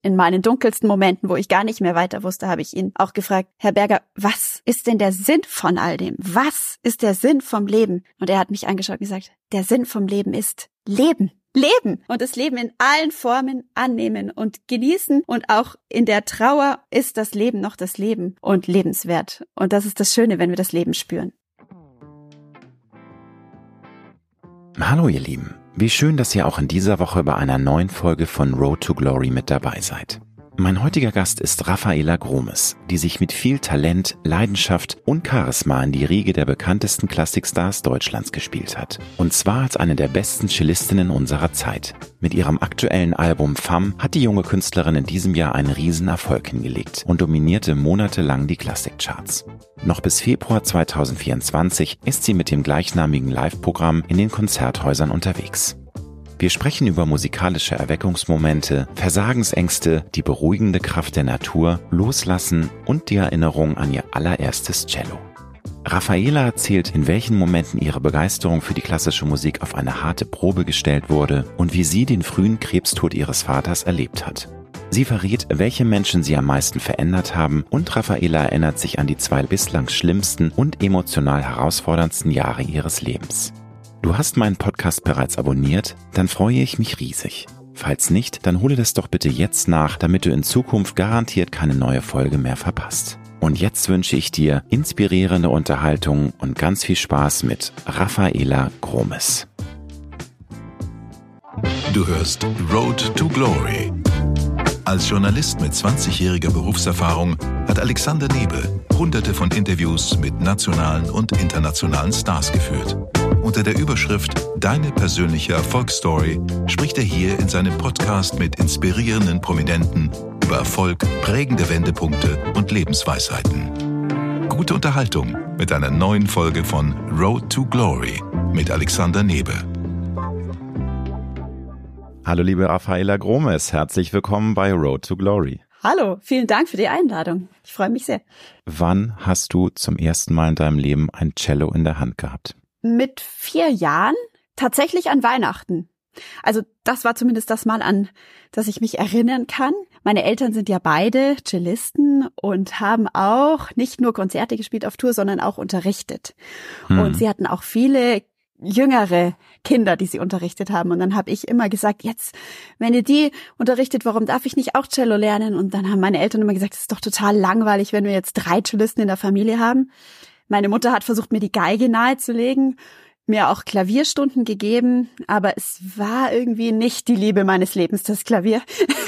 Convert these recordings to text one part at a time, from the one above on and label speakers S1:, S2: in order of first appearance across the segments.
S1: in meinen dunkelsten Momenten, wo ich gar nicht mehr weiter wusste, habe ich ihn auch gefragt, Herr Berger, was ist denn der Sinn von all dem? Was ist der Sinn vom Leben? Und er hat mich angeschaut und gesagt, der Sinn vom Leben ist Leben. Leben und das Leben in allen Formen annehmen und genießen und auch in der Trauer ist das Leben noch das Leben und lebenswert. Und das ist das Schöne, wenn wir das Leben spüren.
S2: Hallo ihr Lieben, wie schön, dass ihr auch in dieser Woche bei einer neuen Folge von Road to Glory mit dabei seid. Mein heutiger Gast ist Rafaela Gromes, die sich mit viel Talent, Leidenschaft und Charisma in die Riege der bekanntesten Klassikstars Deutschlands gespielt hat. Und zwar als eine der besten Cellistinnen unserer Zeit. Mit ihrem aktuellen Album Femme hat die junge Künstlerin in diesem Jahr einen Riesenerfolg hingelegt und dominierte monatelang die Klassikcharts. Noch bis Februar 2024 ist sie mit dem gleichnamigen Live-Programm in den Konzerthäusern unterwegs. Wir sprechen über musikalische Erweckungsmomente, Versagensängste, die beruhigende Kraft der Natur, Loslassen und die Erinnerung an ihr allererstes Cello. Rafaela erzählt, in welchen Momenten ihre Begeisterung für die klassische Musik auf eine harte Probe gestellt wurde und wie sie den frühen Krebstod ihres Vaters erlebt hat. Sie verrät, welche Menschen sie am meisten verändert haben und Rafaela erinnert sich an die 2 bislang schlimmsten und emotional herausforderndsten Jahre ihres Lebens. Du hast meinen Podcast bereits abonniert? Dann freue ich mich riesig. Falls nicht, dann hole das doch bitte jetzt nach, damit du in Zukunft garantiert keine neue Folge mehr verpasst. Und jetzt wünsche ich dir inspirierende Unterhaltung und ganz viel Spaß mit Rafaela Gromes.
S3: Du hörst Road to Glory. Als Journalist mit 20-jähriger Berufserfahrung hat Alexander Nebe Hunderte von Interviews mit nationalen und internationalen Stars geführt. Unter der Überschrift Deine persönliche Erfolgsstory spricht er hier in seinem Podcast mit inspirierenden Prominenten über Erfolg, prägende Wendepunkte und Lebensweisheiten. Gute Unterhaltung mit einer neuen Folge von Road to Glory mit Alexander Nebe.
S2: Hallo liebe Rafaela Gromes, herzlich willkommen bei Road to Glory.
S1: Hallo, vielen Dank für die Einladung. Ich freue mich sehr.
S2: Wann hast du zum ersten Mal in deinem Leben ein Cello in der Hand gehabt?
S1: Mit 4 Jahren, tatsächlich an Weihnachten. Also das war zumindest das Mal, an das ich mich erinnern kann. Meine Eltern sind ja beide Cellisten und haben auch nicht nur Konzerte gespielt auf Tour, sondern auch unterrichtet. Und sie hatten auch viele jüngere Kinder, die sie unterrichtet haben. Und dann habe ich immer gesagt, jetzt, wenn ihr die unterrichtet, warum darf ich nicht auch Cello lernen? Und dann haben meine Eltern immer gesagt, es ist doch total langweilig, wenn wir jetzt 3 Cellisten in der Familie haben. Meine Mutter hat versucht, mir die Geige nahezulegen, mir auch Klavierstunden gegeben, aber es war irgendwie nicht die Liebe meines Lebens, das Klavier.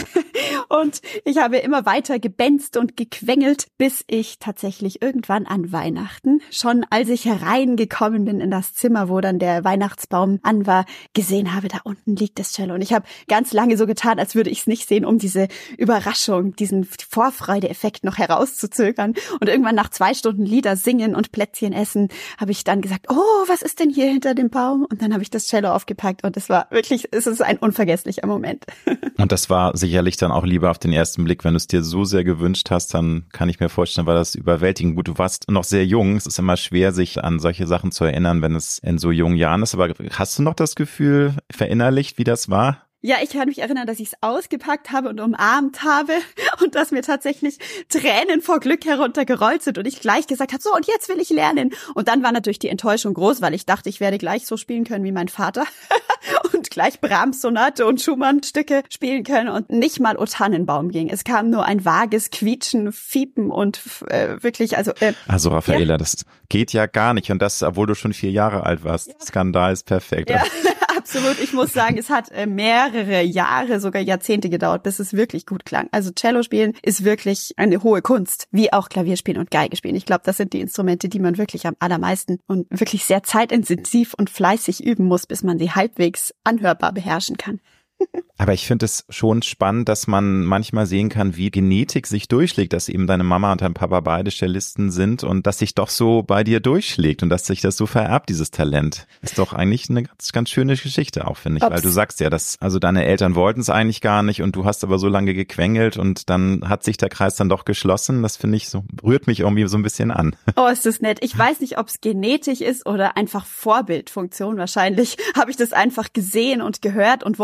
S1: Und ich habe immer weiter gebänzt und gequengelt, bis ich tatsächlich irgendwann an Weihnachten, schon als ich hereingekommen bin in das Zimmer, wo dann der Weihnachtsbaum an war, gesehen habe, da unten liegt das Cello. Und ich habe ganz lange so getan, als würde ich es nicht sehen, um diese Überraschung, diesen Vorfreude-Effekt noch herauszuzögern. Und irgendwann nach 2 Stunden Lieder singen und Plätzchen essen, habe ich dann gesagt, oh, was ist denn hier hinter dem Baum? Und dann habe ich das Cello aufgepackt und es ist ein unvergesslicher Moment.
S2: Und das war sicherlich dann auch lieber auf den ersten Blick, wenn du es dir so sehr gewünscht hast, dann kann ich mir vorstellen, war das überwältigend. Gut, du warst noch sehr jung, es ist immer schwer, sich an solche Sachen zu erinnern, wenn es in so jungen Jahren ist, aber hast du noch das Gefühl verinnerlicht, wie das war?
S1: Ja, ich kann mich erinnern, dass ich es ausgepackt habe und umarmt habe und dass mir tatsächlich Tränen vor Glück heruntergerollt sind und ich gleich gesagt habe, so und jetzt will ich lernen. Und dann war natürlich die Enttäuschung groß, weil ich dachte, ich werde gleich so spielen können wie mein Vater und gleich Brahms-Sonate und Schumann-Stücke spielen können und nicht mal O Tannenbaum ging. Es kam nur ein vages Quietschen, Fiepen und wirklich, also
S2: Rafaela,
S1: ja.
S2: Das geht ja gar nicht und das, obwohl du schon 4 Jahre alt warst. Ja. Skandal ist perfekt.
S1: Ja. Absolut. Ich muss sagen, es hat mehrere Jahre, sogar Jahrzehnte gedauert, bis es wirklich gut klang. Also Cello spielen ist wirklich eine hohe Kunst, wie auch Klavierspielen und Geige spielen. Ich glaube, das sind die Instrumente, die man wirklich am allermeisten und wirklich sehr zeitintensiv und fleißig üben muss, bis man sie halbwegs anhörbar beherrschen kann.
S2: Aber ich finde es schon spannend, dass man manchmal sehen kann, wie Genetik sich durchschlägt, dass eben deine Mama und dein Papa beide Cellisten sind und dass sich doch so bei dir durchschlägt und dass sich das so vererbt, dieses Talent. Ist doch eigentlich eine ganz schöne Geschichte auch, finde ich, weil du sagst ja, dass also deine Eltern wollten es eigentlich gar nicht und du hast aber so lange gequengelt und dann hat sich der Kreis dann doch geschlossen. Das finde ich so, rührt mich irgendwie so ein bisschen an.
S1: Oh, ist das nett. Ich weiß nicht, ob es genetisch ist oder einfach Vorbildfunktion. Wahrscheinlich habe ich das einfach gesehen und gehört und wollte unbedingt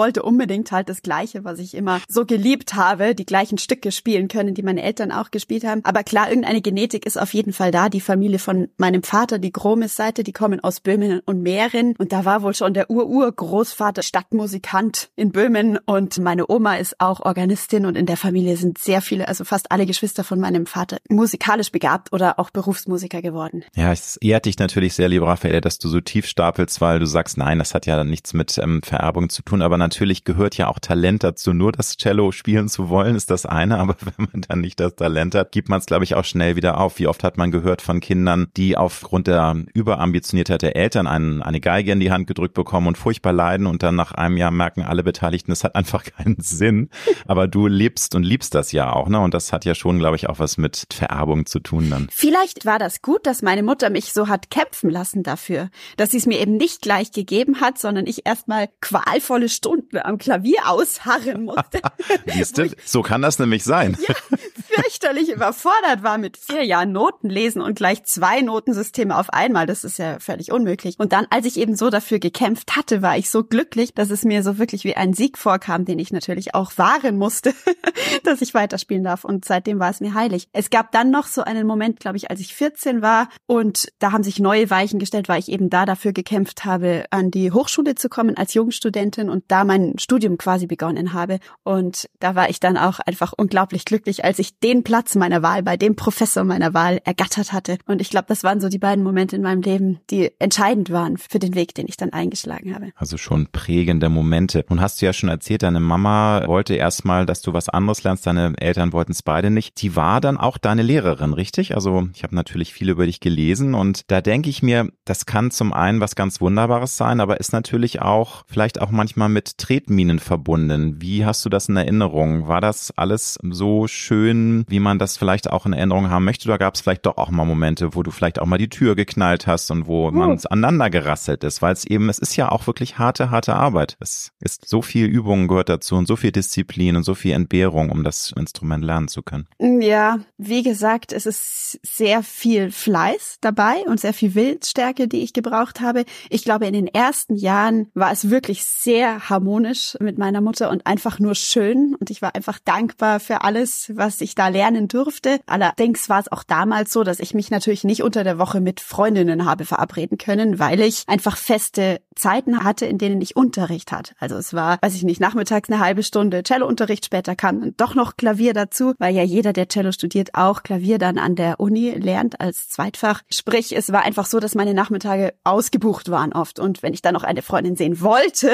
S1: unbedingt halt das Gleiche, was ich immer so geliebt habe, die gleichen Stücke spielen können, die meine Eltern auch gespielt haben. Aber klar, irgendeine Genetik ist auf jeden Fall da. Die Familie von meinem Vater, die Gromes-Seite, die kommen aus Böhmen und Mähren. Und da war wohl schon der Urgroßvater Stadtmusikant in Böhmen. Und meine Oma ist auch Organistin und in der Familie sind sehr viele, also fast alle Geschwister von meinem Vater musikalisch begabt oder auch Berufsmusiker geworden.
S2: Ja, es ehrt dich natürlich sehr, lieber Raffaele, dass du so tief stapelst, weil du sagst, nein, das hat ja nichts mit Vererbung zu tun, aber natürlich gehört ja auch Talent dazu. Nur das Cello spielen zu wollen ist das eine, aber wenn man dann nicht das Talent hat, gibt man es, glaube ich, auch schnell wieder auf. Wie oft hat man gehört von Kindern, die aufgrund der Überambitioniertheit der Eltern eine Geige in die Hand gedrückt bekommen und furchtbar leiden und dann nach einem Jahr merken alle Beteiligten, das hat einfach keinen Sinn. Aber du lebst und liebst das ja auch, ne? Und das hat ja schon, glaube ich, auch was mit Vererbung zu tun dann.
S1: Vielleicht war das gut, dass meine Mutter mich so hat kämpfen lassen dafür, dass sie es mir eben nicht gleich gegeben hat, sondern ich erstmal qualvolle Stunden am Klavier ausharren musste.
S2: Siehst du, so kann das nämlich sein.
S1: Ja, fürchterlich überfordert war mit 4 Jahren Noten lesen und gleich 2 Notensysteme auf einmal. Das ist ja völlig unmöglich. Und dann, als ich eben so dafür gekämpft hatte, war ich so glücklich, dass es mir so wirklich wie ein Sieg vorkam, den ich natürlich auch wahren musste, dass ich weiterspielen darf. Und seitdem war es mir heilig. Es gab dann noch so einen Moment, glaube ich, als ich 14 war und da haben sich neue Weichen gestellt, weil ich eben da dafür gekämpft habe, an die Hochschule zu kommen als Jungstudentin und da mein Studium quasi begonnen habe. Und da war ich dann auch einfach unglaublich glücklich, als ich den Platz meiner Wahl bei dem Professor meiner Wahl ergattert hatte. Und ich glaube, das waren so die beiden Momente in meinem Leben, die entscheidend waren für den Weg, den ich dann eingeschlagen habe.
S2: Also schon prägende Momente. Nun hast du ja schon erzählt, deine Mama wollte erstmal, dass du was anderes lernst, deine Eltern wollten es beide nicht. Die war dann auch deine Lehrerin, richtig? Also ich habe natürlich viel über dich gelesen und da denke ich mir, das kann zum einen was ganz Wunderbares sein, aber ist natürlich auch vielleicht auch manchmal mit Tretminen verbunden. Wie hast du das in Erinnerung? War das alles so schön, wie man das vielleicht auch in Erinnerung haben möchte? Oder gab es vielleicht doch auch mal Momente, wo du vielleicht auch mal die Tür geknallt hast und wo man es aneinander gerasselt ist? Weil es ist ja auch wirklich harte Arbeit. Es ist so viel Übung gehört dazu und so viel Disziplin und so viel Entbehrung, um das Instrument lernen zu können.
S1: Ja, wie gesagt, es ist sehr viel Fleiß dabei und sehr viel Willensstärke, die ich gebraucht habe. Ich glaube, in den ersten Jahren war es wirklich sehr harmonisch mit meiner Mutter und einfach nur schön. Und ich war einfach dankbar für alles, was ich da lernen durfte. Allerdings war es auch damals so, dass ich mich natürlich nicht unter der Woche mit Freundinnen habe verabreden können, weil ich einfach feste Zeiten hatte, in denen ich Unterricht hatte. Also es war, weiß ich nicht, nachmittags eine halbe Stunde Cellounterricht, später kam dann doch noch Klavier dazu, weil ja jeder, der Cello studiert, auch Klavier dann an der Uni lernt als Zweitfach. Sprich, es war einfach so, dass meine Nachmittage ausgebucht waren oft. Und wenn ich dann noch eine Freundin sehen wollte,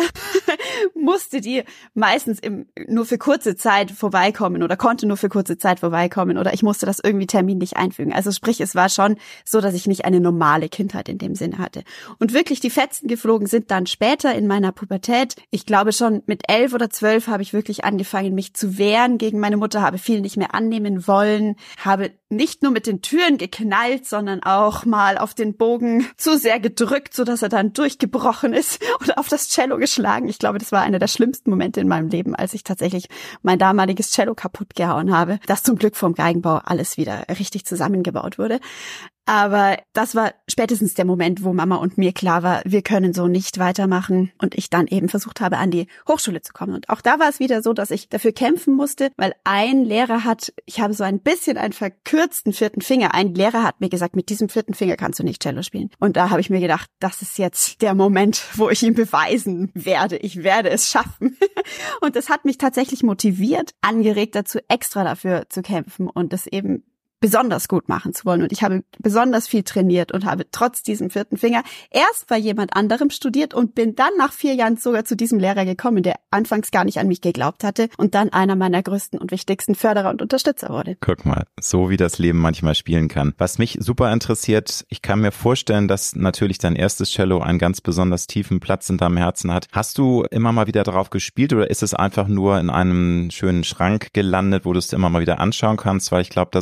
S1: musste die meistens nur für kurze Zeit vorbeikommen oder konnte nur für kurze Zeit vorbeikommen oder ich musste das irgendwie terminlich einfügen. Also sprich, es war schon so, dass ich nicht eine normale Kindheit in dem Sinne hatte. Und wirklich die Fetzen geflogen sind dann später in meiner Pubertät. Ich glaube schon mit 11 oder 12 habe ich wirklich angefangen, mich zu wehren gegen meine Mutter, habe viel nicht mehr annehmen wollen, habe nicht nur mit den Türen geknallt, sondern auch mal auf den Bogen zu sehr gedrückt, sodass er dann durchgebrochen ist oder auf das Cello geschlagen. Ich glaube, das war einer der schlimmsten Momente in meinem Leben, als ich tatsächlich mein damaliges Cello kaputt gehauen habe, das zum Glück vom Geigenbau alles wieder richtig zusammengebaut wurde. Aber das war spätestens der Moment, wo Mama und mir klar war, wir können so nicht weitermachen und ich dann eben versucht habe, an die Hochschule zu kommen. Und auch da war es wieder so, dass ich dafür kämpfen musste, weil ein Lehrer ich habe so ein bisschen einen verkürzten 4. Finger. Ein Lehrer hat mir gesagt, mit diesem 4. Finger kannst du nicht Cello spielen. Und da habe ich mir gedacht, das ist jetzt der Moment, wo ich ihm beweisen werde. Ich werde es schaffen. Und das hat mich tatsächlich motiviert, angeregt dazu, extra dafür zu kämpfen und das eben besonders gut machen zu wollen. Und ich habe besonders viel trainiert und habe trotz diesem 4. Finger erst bei jemand anderem studiert und bin dann nach 4 Jahren sogar zu diesem Lehrer gekommen, der anfangs gar nicht an mich geglaubt hatte und dann einer meiner größten und wichtigsten Förderer und Unterstützer wurde.
S2: Guck mal, so wie das Leben manchmal spielen kann. Was mich super interessiert, ich kann mir vorstellen, dass natürlich dein erstes Cello einen ganz besonders tiefen Platz in deinem Herzen hat. Hast du immer mal wieder drauf gespielt oder ist es einfach nur in einem schönen Schrank gelandet, wo du es immer mal wieder anschauen kannst? Weil ich glaube, da sowas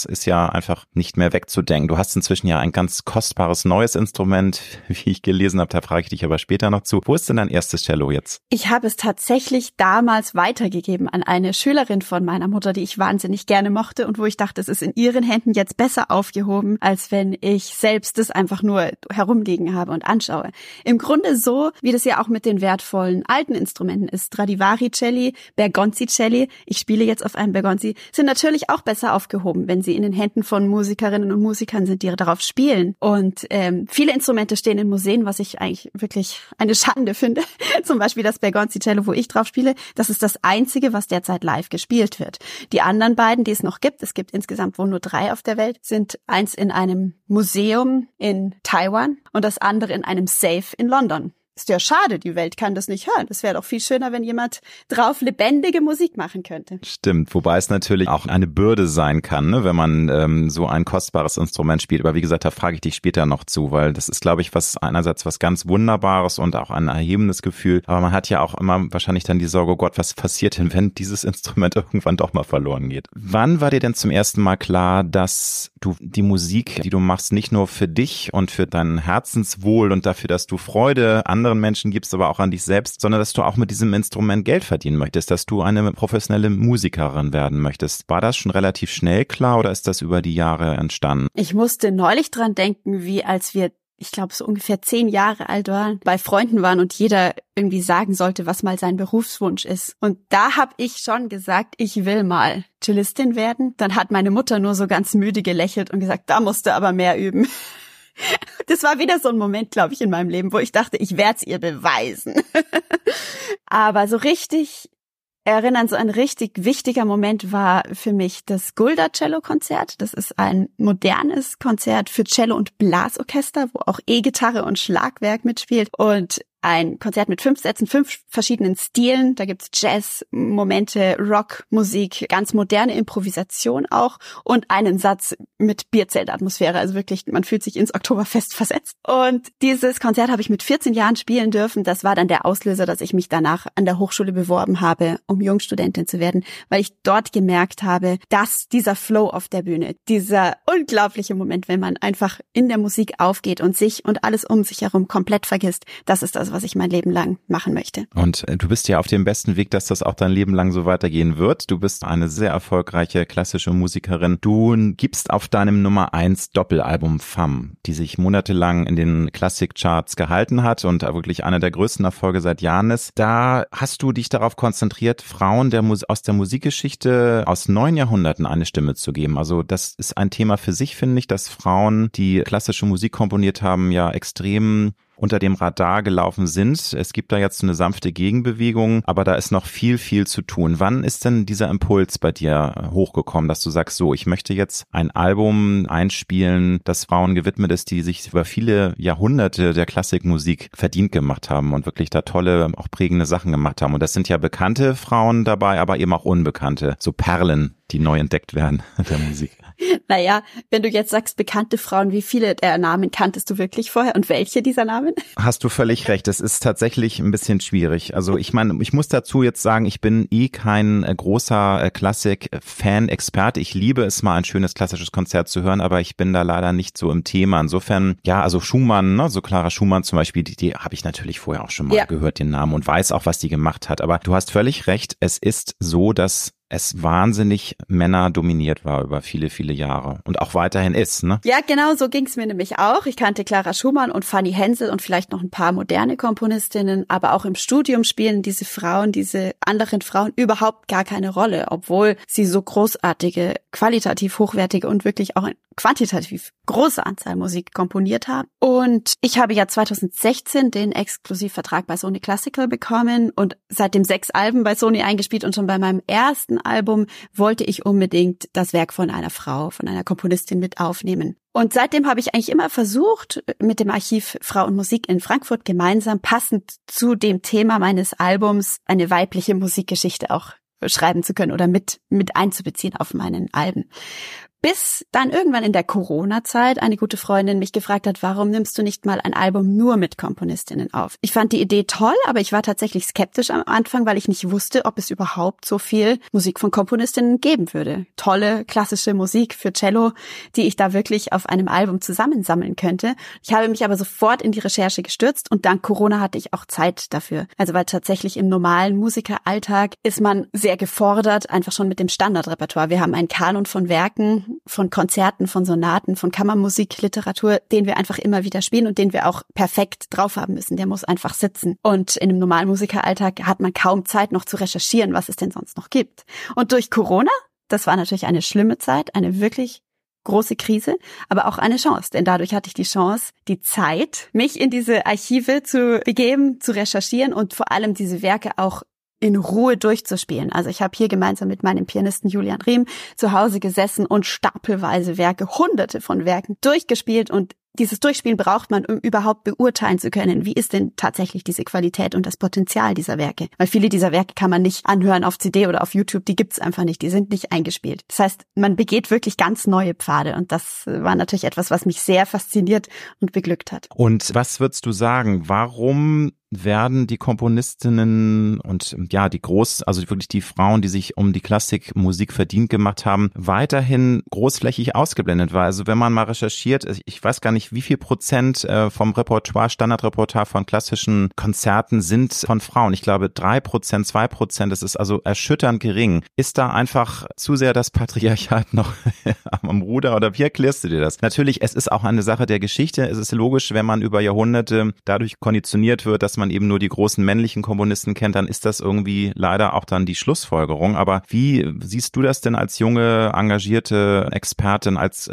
S2: das ist ja einfach nicht mehr wegzudenken. Du hast inzwischen ja ein ganz kostbares neues Instrument, wie ich gelesen habe, da frage ich dich aber später noch zu. Wo ist denn dein erstes Cello jetzt?
S1: Ich habe es tatsächlich damals weitergegeben an eine Schülerin von meiner Mutter, die ich wahnsinnig gerne mochte und wo ich dachte, es ist in ihren Händen jetzt besser aufgehoben, als wenn ich selbst es einfach nur herumliegen habe und anschaue. Im Grunde so, wie das ja auch mit den wertvollen alten Instrumenten ist. Stradivari-Celli, Bergonzi-Celli, ich spiele jetzt auf einem Bergonzi, sind natürlich auch besser aufgehoben, wenn sie in den Händen von Musikerinnen und Musikern sind, die darauf spielen. Und viele Instrumente stehen in Museen, was ich eigentlich wirklich eine Schande finde. Zum Beispiel das Bergonzi-Cello, wo ich drauf spiele, das ist das einzige, was derzeit live gespielt wird. Die anderen beiden, die es noch gibt, es gibt insgesamt wohl nur 3 auf der Welt, sind eins in einem Museum in Taiwan und das andere in einem Safe in London. Ist ja schade, die Welt kann das nicht hören. Das wäre doch viel schöner, wenn jemand drauf lebendige Musik machen könnte.
S2: Stimmt, wobei es natürlich auch eine Bürde sein kann, ne, wenn man so ein kostbares Instrument spielt. Aber wie gesagt, da frage ich dich später noch zu, weil das ist, glaube ich, einerseits was ganz Wunderbares und auch ein erhebendes Gefühl. Aber man hat ja auch immer wahrscheinlich dann die Sorge, oh Gott, was passiert denn, wenn dieses Instrument irgendwann doch mal verloren geht? Wann war dir denn zum ersten Mal klar, dass du die Musik, die du machst, nicht nur für dich und für dein Herzenswohl und dafür, dass du Freude anderen Menschen gibst, aber auch an dich selbst, sondern dass du auch mit diesem Instrument Geld verdienen möchtest, dass du eine professionelle Musikerin werden möchtest. War das schon relativ schnell klar oder ist das über die Jahre entstanden?
S1: Ich musste neulich dran denken, wie als wir, ich glaube, so ungefähr 10 Jahre alt waren, bei Freunden waren und jeder irgendwie sagen sollte, was mal sein Berufswunsch ist. Und da habe ich schon gesagt, ich will mal Cellistin werden. Dann hat meine Mutter nur so ganz müde gelächelt und gesagt, da musst du aber mehr üben. Das war wieder so ein Moment, glaube ich, in meinem Leben, wo ich dachte, ich werde es ihr beweisen. Aber so richtig erinnern, so ein richtig wichtiger Moment war für mich das Gulda-Cello-Konzert. Das ist ein modernes Konzert für Cello und Blasorchester, wo auch E-Gitarre und Schlagwerk mitspielt. Und ein Konzert mit 5 Sätzen, 5 verschiedenen Stilen. Da gibt's Jazz, Momente, Rock, Musik, ganz moderne Improvisation auch und einen Satz mit Bierzeltatmosphäre. Also wirklich, man fühlt sich ins Oktoberfest versetzt. Und dieses Konzert habe ich mit 14 Jahren spielen dürfen. Das war dann der Auslöser, dass ich mich danach an der Hochschule beworben habe, um Jungstudentin zu werden, weil ich dort gemerkt habe, dass dieser Flow auf der Bühne, dieser unglaubliche Moment, wenn man einfach in der Musik aufgeht und sich und alles um sich herum komplett vergisst, das ist das, was ich mein Leben lang machen möchte.
S2: Und du bist ja auf dem besten Weg, dass das auch dein Leben lang so weitergehen wird. Du bist eine sehr erfolgreiche klassische Musikerin. Du gibst auf deinem Nummer 1 Doppelalbum Femme, die sich monatelang in den Klassikcharts gehalten hat und wirklich einer der größten Erfolge seit Jahren ist. Da hast du dich darauf konzentriert, Frauen aus der Musikgeschichte aus 9 Jahrhunderten eine Stimme zu geben. Also das ist ein Thema für sich, finde ich, dass Frauen, die klassische Musik komponiert haben, ja extrem unter dem Radar gelaufen sind. Es gibt da jetzt eine sanfte Gegenbewegung, aber da ist noch viel, viel zu tun. Wann ist denn dieser Impuls bei dir hochgekommen, dass du sagst, so, ich möchte jetzt ein Album einspielen, das Frauen gewidmet ist, die sich über viele Jahrhunderte der Klassikmusik verdient gemacht haben und wirklich da tolle, auch prägende Sachen gemacht haben. Und das sind ja bekannte Frauen dabei, aber eben auch unbekannte, so Perlen, die neu entdeckt werden der Musik.
S1: Naja, wenn du jetzt sagst, bekannte Frauen, wie viele der Namen kanntest du wirklich vorher und welche dieser Namen?
S2: Hast du völlig recht, es ist tatsächlich ein bisschen schwierig. Also ich meine, ich muss dazu jetzt sagen, ich bin kein großer Klassik-Fan-Experte. Ich liebe es mal, ein schönes klassisches Konzert zu hören, aber ich bin da leider nicht so im Thema. Insofern, ja, also Schumann, ne, so Clara Schumann zum Beispiel, die habe ich natürlich vorher auch schon mal gehört, den Namen, und weiß auch, was die gemacht hat. Aber du hast völlig recht, es ist so, dass es wahnsinnig männerdominiert war über viele, viele Jahre und auch weiterhin ist, ne?
S1: Ja, genau, so ging's mir nämlich auch. Ich kannte Clara Schumann und Fanny Hensel und vielleicht noch ein paar moderne Komponistinnen, aber auch im Studium spielen diese anderen Frauen überhaupt gar keine Rolle, obwohl sie so großartige, qualitativ hochwertige und wirklich auch eine quantitativ große Anzahl Musik komponiert haben. Und ich habe ja 2016 den Exklusivvertrag bei Sony Classical bekommen und seitdem 6 Alben bei Sony eingespielt, und schon bei meinem ersten Album wollte ich unbedingt das Werk von einer Frau, von einer Komponistin mit aufnehmen. Und seitdem habe ich eigentlich immer versucht, mit dem Archiv Frau und Musik in Frankfurt gemeinsam passend zu dem Thema meines Albums eine weibliche Musikgeschichte auch schreiben zu können oder mit einzubeziehen auf meinen Alben. Bis dann irgendwann in der Corona-Zeit eine gute Freundin mich gefragt hat, warum nimmst du nicht mal ein Album nur mit Komponistinnen auf? Ich fand die Idee toll, aber ich war tatsächlich skeptisch am Anfang, weil ich nicht wusste, ob es überhaupt so viel Musik von Komponistinnen geben würde. Tolle, klassische Musik für Cello, die ich da wirklich auf einem Album zusammensammeln könnte. Ich habe mich aber sofort in die Recherche gestürzt und dank Corona hatte ich auch Zeit dafür. Also weil tatsächlich im normalen Musikeralltag ist man sehr gefordert, einfach schon mit dem Standardrepertoire. Wir haben einen Kanon von Werken, von Konzerten, von Sonaten, von Kammermusik, Literatur, den wir einfach immer wieder spielen und den wir auch perfekt drauf haben müssen. Der muss einfach sitzen. Und in einem normalen Musikeralltag hat man kaum Zeit noch zu recherchieren, was es denn sonst noch gibt. Und durch Corona, das war natürlich eine schlimme Zeit, eine wirklich große Krise, aber auch eine Chance. Denn dadurch hatte ich die Chance, die Zeit, mich in diese Archive zu begeben, zu recherchieren und vor allem diese Werke auch in Ruhe durchzuspielen. Also ich habe hier gemeinsam mit meinem Pianisten Julian Riem zu Hause gesessen und stapelweise Werke, hunderte von Werken durchgespielt und dieses Durchspielen braucht man, um überhaupt beurteilen zu können, wie ist denn tatsächlich diese Qualität und das Potenzial dieser Werke. Weil viele dieser Werke kann man nicht anhören auf CD oder auf YouTube, die gibt's einfach nicht, die sind nicht eingespielt. Das heißt, man begeht wirklich ganz neue Pfade und das war natürlich etwas, was mich sehr fasziniert und beglückt hat.
S2: Und was würdest du sagen, warum werden die Komponistinnen und ja, also wirklich die Frauen, die sich um die Klassikmusik verdient gemacht haben, weiterhin großflächig ausgeblendet? Weil also wenn man mal recherchiert, ich weiß gar nicht, wie viel Prozent vom Repertoire, Standardrepertoire von klassischen Konzerten sind von Frauen. Ich glaube 3%, 2%, das ist also erschütternd gering. Ist da einfach zu sehr das Patriarchat noch am Ruder oder wie erklärst du dir das? Natürlich, es ist auch eine Sache der Geschichte. Es ist logisch, wenn man über Jahrhunderte dadurch konditioniert wird, dass man eben nur die großen männlichen Komponisten kennt, dann ist das irgendwie leider auch dann die Schlussfolgerung. Aber wie siehst du das denn als junge, engagierte Expertin, als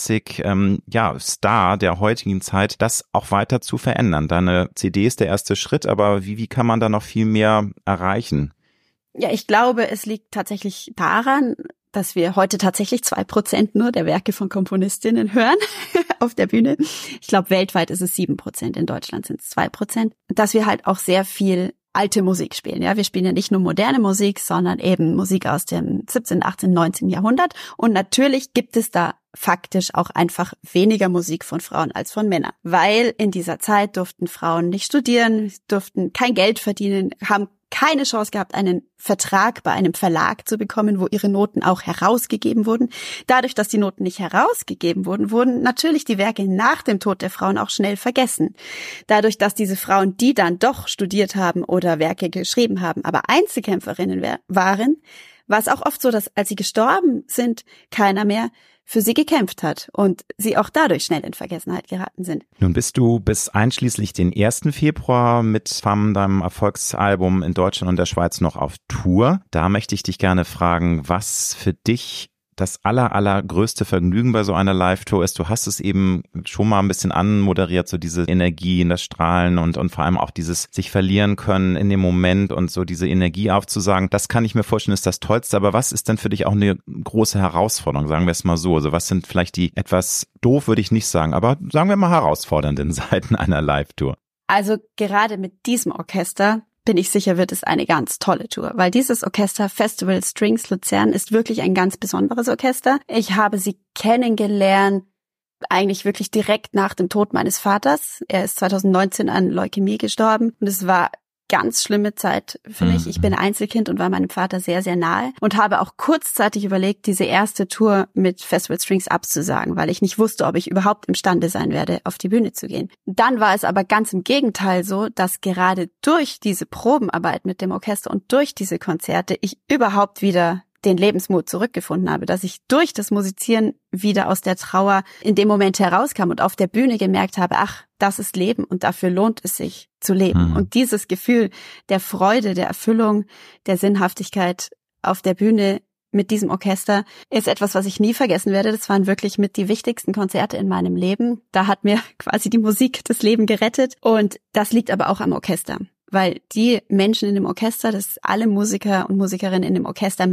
S2: Star der heutigen Zeit, das auch weiter zu verändern? Deine CD ist der erste Schritt, aber wie kann man da noch viel mehr erreichen?
S1: Ja, ich glaube, es liegt tatsächlich daran, dass wir heute tatsächlich 2% nur der Werke von Komponistinnen hören auf der Bühne. Ich glaube, weltweit ist es 7%, in Deutschland sind es 2%. Dass wir halt auch sehr viel alte Musik spielen. Ja, wir spielen ja nicht nur moderne Musik, sondern eben Musik aus dem 17., 18., 19. Jahrhundert. Und natürlich gibt es da faktisch auch einfach weniger Musik von Frauen als von Männern. Weil in dieser Zeit durften Frauen nicht studieren, durften kein Geld verdienen, haben keine Chance gehabt, einen Vertrag bei einem Verlag zu bekommen, wo ihre Noten auch herausgegeben wurden. Dadurch, dass die Noten nicht herausgegeben wurden, wurden natürlich die Werke nach dem Tod der Frauen auch schnell vergessen. Dadurch, dass diese Frauen, die dann doch studiert haben oder Werke geschrieben haben, aber Einzelkämpferinnen waren, war es auch oft so, dass als sie gestorben sind, keiner mehr für sie gekämpft hat und sie auch dadurch schnell in Vergessenheit geraten sind.
S2: Nun bist du bis einschließlich den 1. Februar mit FAM, deinem Erfolgsalbum, in Deutschland und der Schweiz noch auf Tour. Da möchte ich dich gerne fragen, was für dich das allergrößte Vergnügen bei so einer Live-Tour ist. Du hast es eben schon mal ein bisschen anmoderiert, so diese Energie, das Strahlen und vor allem auch dieses sich verlieren können in dem Moment und so diese Energie aufzusagen. Das kann ich mir vorstellen, ist das Tollste. Aber was ist denn für dich auch eine große Herausforderung? Sagen wir es mal so. Also was sind vielleicht die etwas doof, würde ich nicht sagen, aber sagen wir mal herausfordernden Seiten einer Live-Tour?
S1: Also gerade mit diesem Orchester bin ich sicher, wird es eine ganz tolle Tour, weil dieses Orchester Festival Strings Luzern ist wirklich ein ganz besonderes Orchester. Ich habe sie kennengelernt, eigentlich wirklich direkt nach dem Tod meines Vaters. Er ist 2019 an Leukämie gestorben und es war ganz schlimme Zeit für mich. Ich bin Einzelkind und war meinem Vater sehr, sehr nahe und habe auch kurzzeitig überlegt, diese erste Tour mit Festival Strings abzusagen, weil ich nicht wusste, ob ich überhaupt imstande sein werde, auf die Bühne zu gehen. Dann war es aber ganz im Gegenteil so, dass gerade durch diese Probenarbeit mit dem Orchester und durch diese Konzerte ich überhaupt wieder den Lebensmut zurückgefunden habe, dass ich durch das Musizieren wieder aus der Trauer in dem Moment herauskam und auf der Bühne gemerkt habe, ach, das ist Leben und dafür lohnt es sich zu leben. Und dieses Gefühl der Freude, der Erfüllung, der Sinnhaftigkeit auf der Bühne mit diesem Orchester ist etwas, was ich nie vergessen werde. Das waren wirklich mit die wichtigsten Konzerte in meinem Leben. Da hat mir quasi die Musik das Leben gerettet und das liegt aber auch am Orchester, weil die Menschen in dem Orchester, alle Musiker und Musikerinnen in dem Orchester mit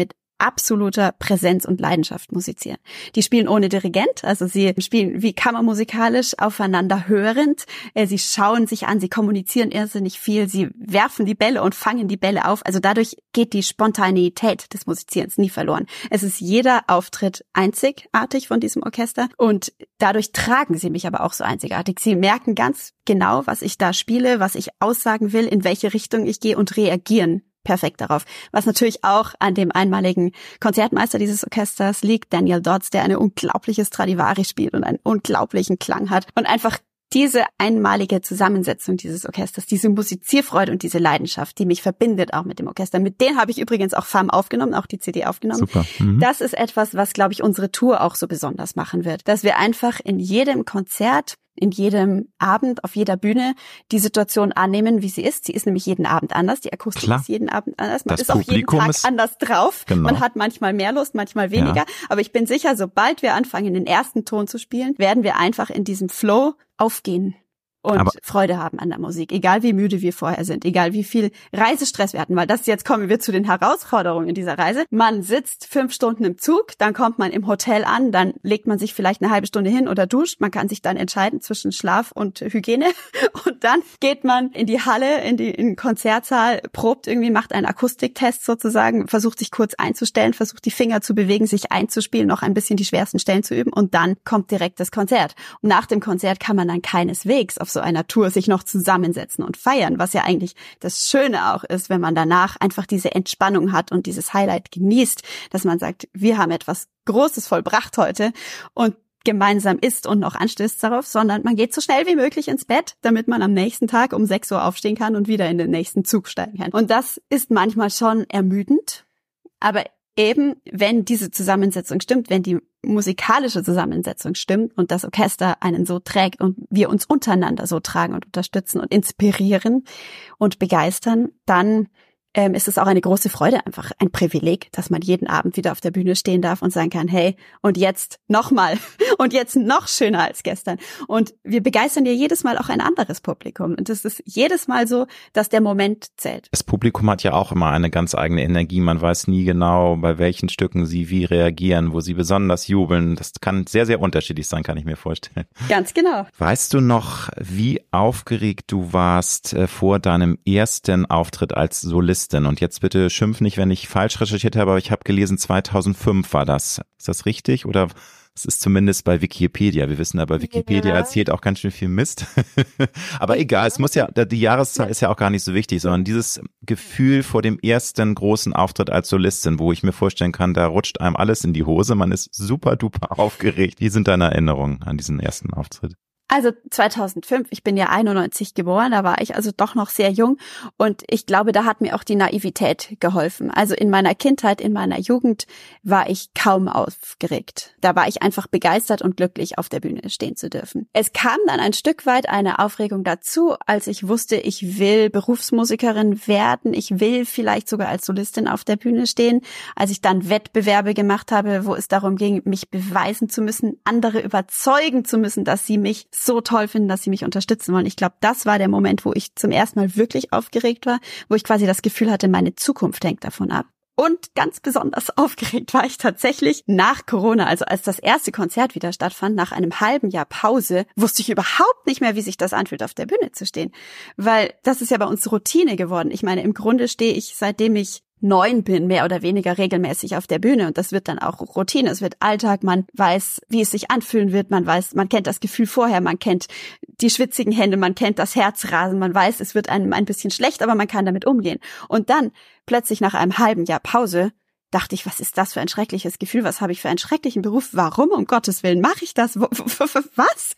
S1: absoluter Präsenz und Leidenschaft musizieren. Die spielen ohne Dirigent, also sie spielen wie kammermusikalisch aufeinander hörend. Sie schauen sich an, sie kommunizieren irrsinnig viel, sie werfen die Bälle und fangen die Bälle auf. Also dadurch geht die Spontaneität des Musizierens nie verloren. Es ist jeder Auftritt einzigartig von diesem Orchester und dadurch tragen sie mich aber auch so einzigartig. Sie merken ganz genau, was ich da spiele, was ich aussagen will, in welche Richtung ich gehe und reagieren perfekt darauf. Was natürlich auch an dem einmaligen Konzertmeister dieses Orchesters liegt, Daniel Dodds, der eine unglaubliche Stradivari spielt und einen unglaublichen Klang hat und einfach diese einmalige Zusammensetzung dieses Orchesters, diese Musizierfreude und diese Leidenschaft, die mich verbindet auch mit dem Orchester. Mit denen habe ich übrigens auch Femme aufgenommen, auch die CD aufgenommen.
S2: Super.
S1: Das ist etwas, was, glaube ich, unsere Tour auch so besonders machen wird. Dass wir einfach in jedem Konzert, in jedem Abend, auf jeder Bühne die Situation annehmen, wie sie ist. Sie ist nämlich jeden Abend anders. Die Akustik ist jeden Abend anders. Man
S2: das
S1: ist auch
S2: Publikum
S1: jeden Tag anders drauf.
S2: Genau.
S1: Man hat manchmal mehr Lust, manchmal weniger. Ja. Aber ich bin sicher, sobald wir anfangen, den ersten Ton zu spielen, werden wir einfach in diesem Flow aufgehen und Freude haben an der Musik, egal wie müde wir vorher sind, egal wie viel Reisestress wir hatten, weil jetzt kommen wir zu den Herausforderungen in dieser Reise. Man sitzt 5 Stunden im Zug, dann kommt man im Hotel an, dann legt man sich vielleicht eine halbe Stunde hin oder duscht, man kann sich dann entscheiden zwischen Schlaf und Hygiene und dann geht man in die Halle, in den Konzertsaal, probt irgendwie, macht einen Akustiktest sozusagen, versucht sich kurz einzustellen, versucht die Finger zu bewegen, sich einzuspielen, noch ein bisschen die schwersten Stellen zu üben und dann kommt direkt das Konzert. Und nach dem Konzert kann man dann keineswegs auf so einer Tour sich noch zusammensetzen und feiern, was ja eigentlich das Schöne auch ist, wenn man danach einfach diese Entspannung hat und dieses Highlight genießt, dass man sagt, wir haben etwas Großes vollbracht heute und gemeinsam isst und noch anstößt darauf, sondern man geht so schnell wie möglich ins Bett, damit man am nächsten Tag um 6 Uhr aufstehen kann und wieder in den nächsten Zug steigen kann. Und das ist manchmal schon ermüdend, aber eben, wenn diese Zusammensetzung stimmt, wenn die musikalische Zusammensetzung stimmt und das Orchester einen so trägt und wir uns untereinander so tragen und unterstützen und inspirieren und begeistern, dann ist es auch eine große Freude, einfach ein Privileg, dass man jeden Abend wieder auf der Bühne stehen darf und sagen kann, hey, und jetzt nochmal und jetzt noch schöner als gestern. Und wir begeistern ja jedes Mal auch ein anderes Publikum. Und es ist jedes Mal so, dass der Moment zählt.
S2: Das Publikum hat ja auch immer eine ganz eigene Energie. Man weiß nie genau, bei welchen Stücken sie wie reagieren, wo sie besonders jubeln. Das kann sehr, sehr unterschiedlich sein, kann ich mir vorstellen.
S1: Ganz genau.
S2: Weißt du noch, wie aufgeregt du warst vor deinem ersten Auftritt als Solist? Und jetzt bitte schimpf nicht, wenn ich falsch recherchiert habe, aber ich habe gelesen, 2005 war das. Ist das richtig? Oder es ist zumindest bei Wikipedia. Wir wissen aber, Wikipedia erzählt auch ganz schön viel Mist. Aber egal, es muss ja, die Jahreszahl ist ja auch gar nicht so wichtig, sondern dieses Gefühl vor dem ersten großen Auftritt als Solistin, wo ich mir vorstellen kann, da rutscht einem alles in die Hose, man ist super duper aufgeregt. Wie sind deine Erinnerungen an diesen ersten Auftritt?
S1: Also 2005, ich bin ja 91 geboren, da war ich also doch noch sehr jung und ich glaube, da hat mir auch die Naivität geholfen. Also in meiner Kindheit, in meiner Jugend war ich kaum aufgeregt. Da war ich einfach begeistert und glücklich, auf der Bühne stehen zu dürfen. Es kam dann ein Stück weit eine Aufregung dazu, als ich wusste, ich will Berufsmusikerin werden, ich will vielleicht sogar als Solistin auf der Bühne stehen. Als ich dann Wettbewerbe gemacht habe, wo es darum ging, mich beweisen zu müssen, andere überzeugen zu müssen, dass sie mich so toll finden, dass sie mich unterstützen wollen. Ich glaube, das war der Moment, wo ich zum ersten Mal wirklich aufgeregt war, wo ich quasi das Gefühl hatte, meine Zukunft hängt davon ab. Und ganz besonders aufgeregt war ich tatsächlich nach Corona, also als das erste Konzert wieder stattfand, nach einem halben Jahr Pause, wusste ich überhaupt nicht mehr, wie sich das anfühlt, auf der Bühne zu stehen. Weil das ist ja bei uns Routine geworden. Ich meine, im Grunde stehe ich, seitdem ich 9 bin, mehr oder weniger regelmäßig auf der Bühne und das wird dann auch Routine, es wird Alltag, man weiß, wie es sich anfühlen wird, man kennt das Gefühl vorher, man kennt die schwitzigen Hände, man kennt das Herzrasen, man weiß, es wird einem ein bisschen schlecht, aber man kann damit umgehen. Und dann plötzlich nach einem halben Jahr Pause dachte ich, was ist das für ein schreckliches Gefühl, was habe ich für einen schrecklichen Beruf, warum um Gottes Willen mache ich das, was?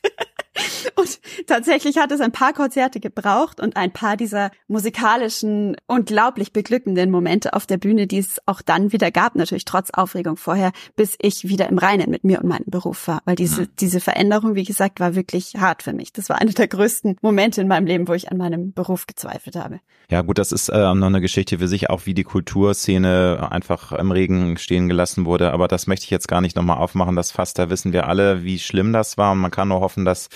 S1: Und tatsächlich hat es ein paar Konzerte gebraucht und ein paar dieser musikalischen, unglaublich beglückenden Momente auf der Bühne, die es auch dann wieder gab, natürlich trotz Aufregung vorher, bis ich wieder im Reinen mit mir und meinem Beruf war. Weil diese Veränderung, wie gesagt, war wirklich hart für mich. Das war einer der größten Momente in meinem Leben, wo ich an meinem Beruf gezweifelt habe.
S2: Ja gut, das ist noch eine Geschichte für sich, auch wie die Kulturszene einfach im Regen stehen gelassen wurde. Aber das möchte ich jetzt gar nicht nochmal aufmachen, das Fass, da wissen wir alle, wie schlimm das war. Und man kann nur hoffen, dass für zukünftige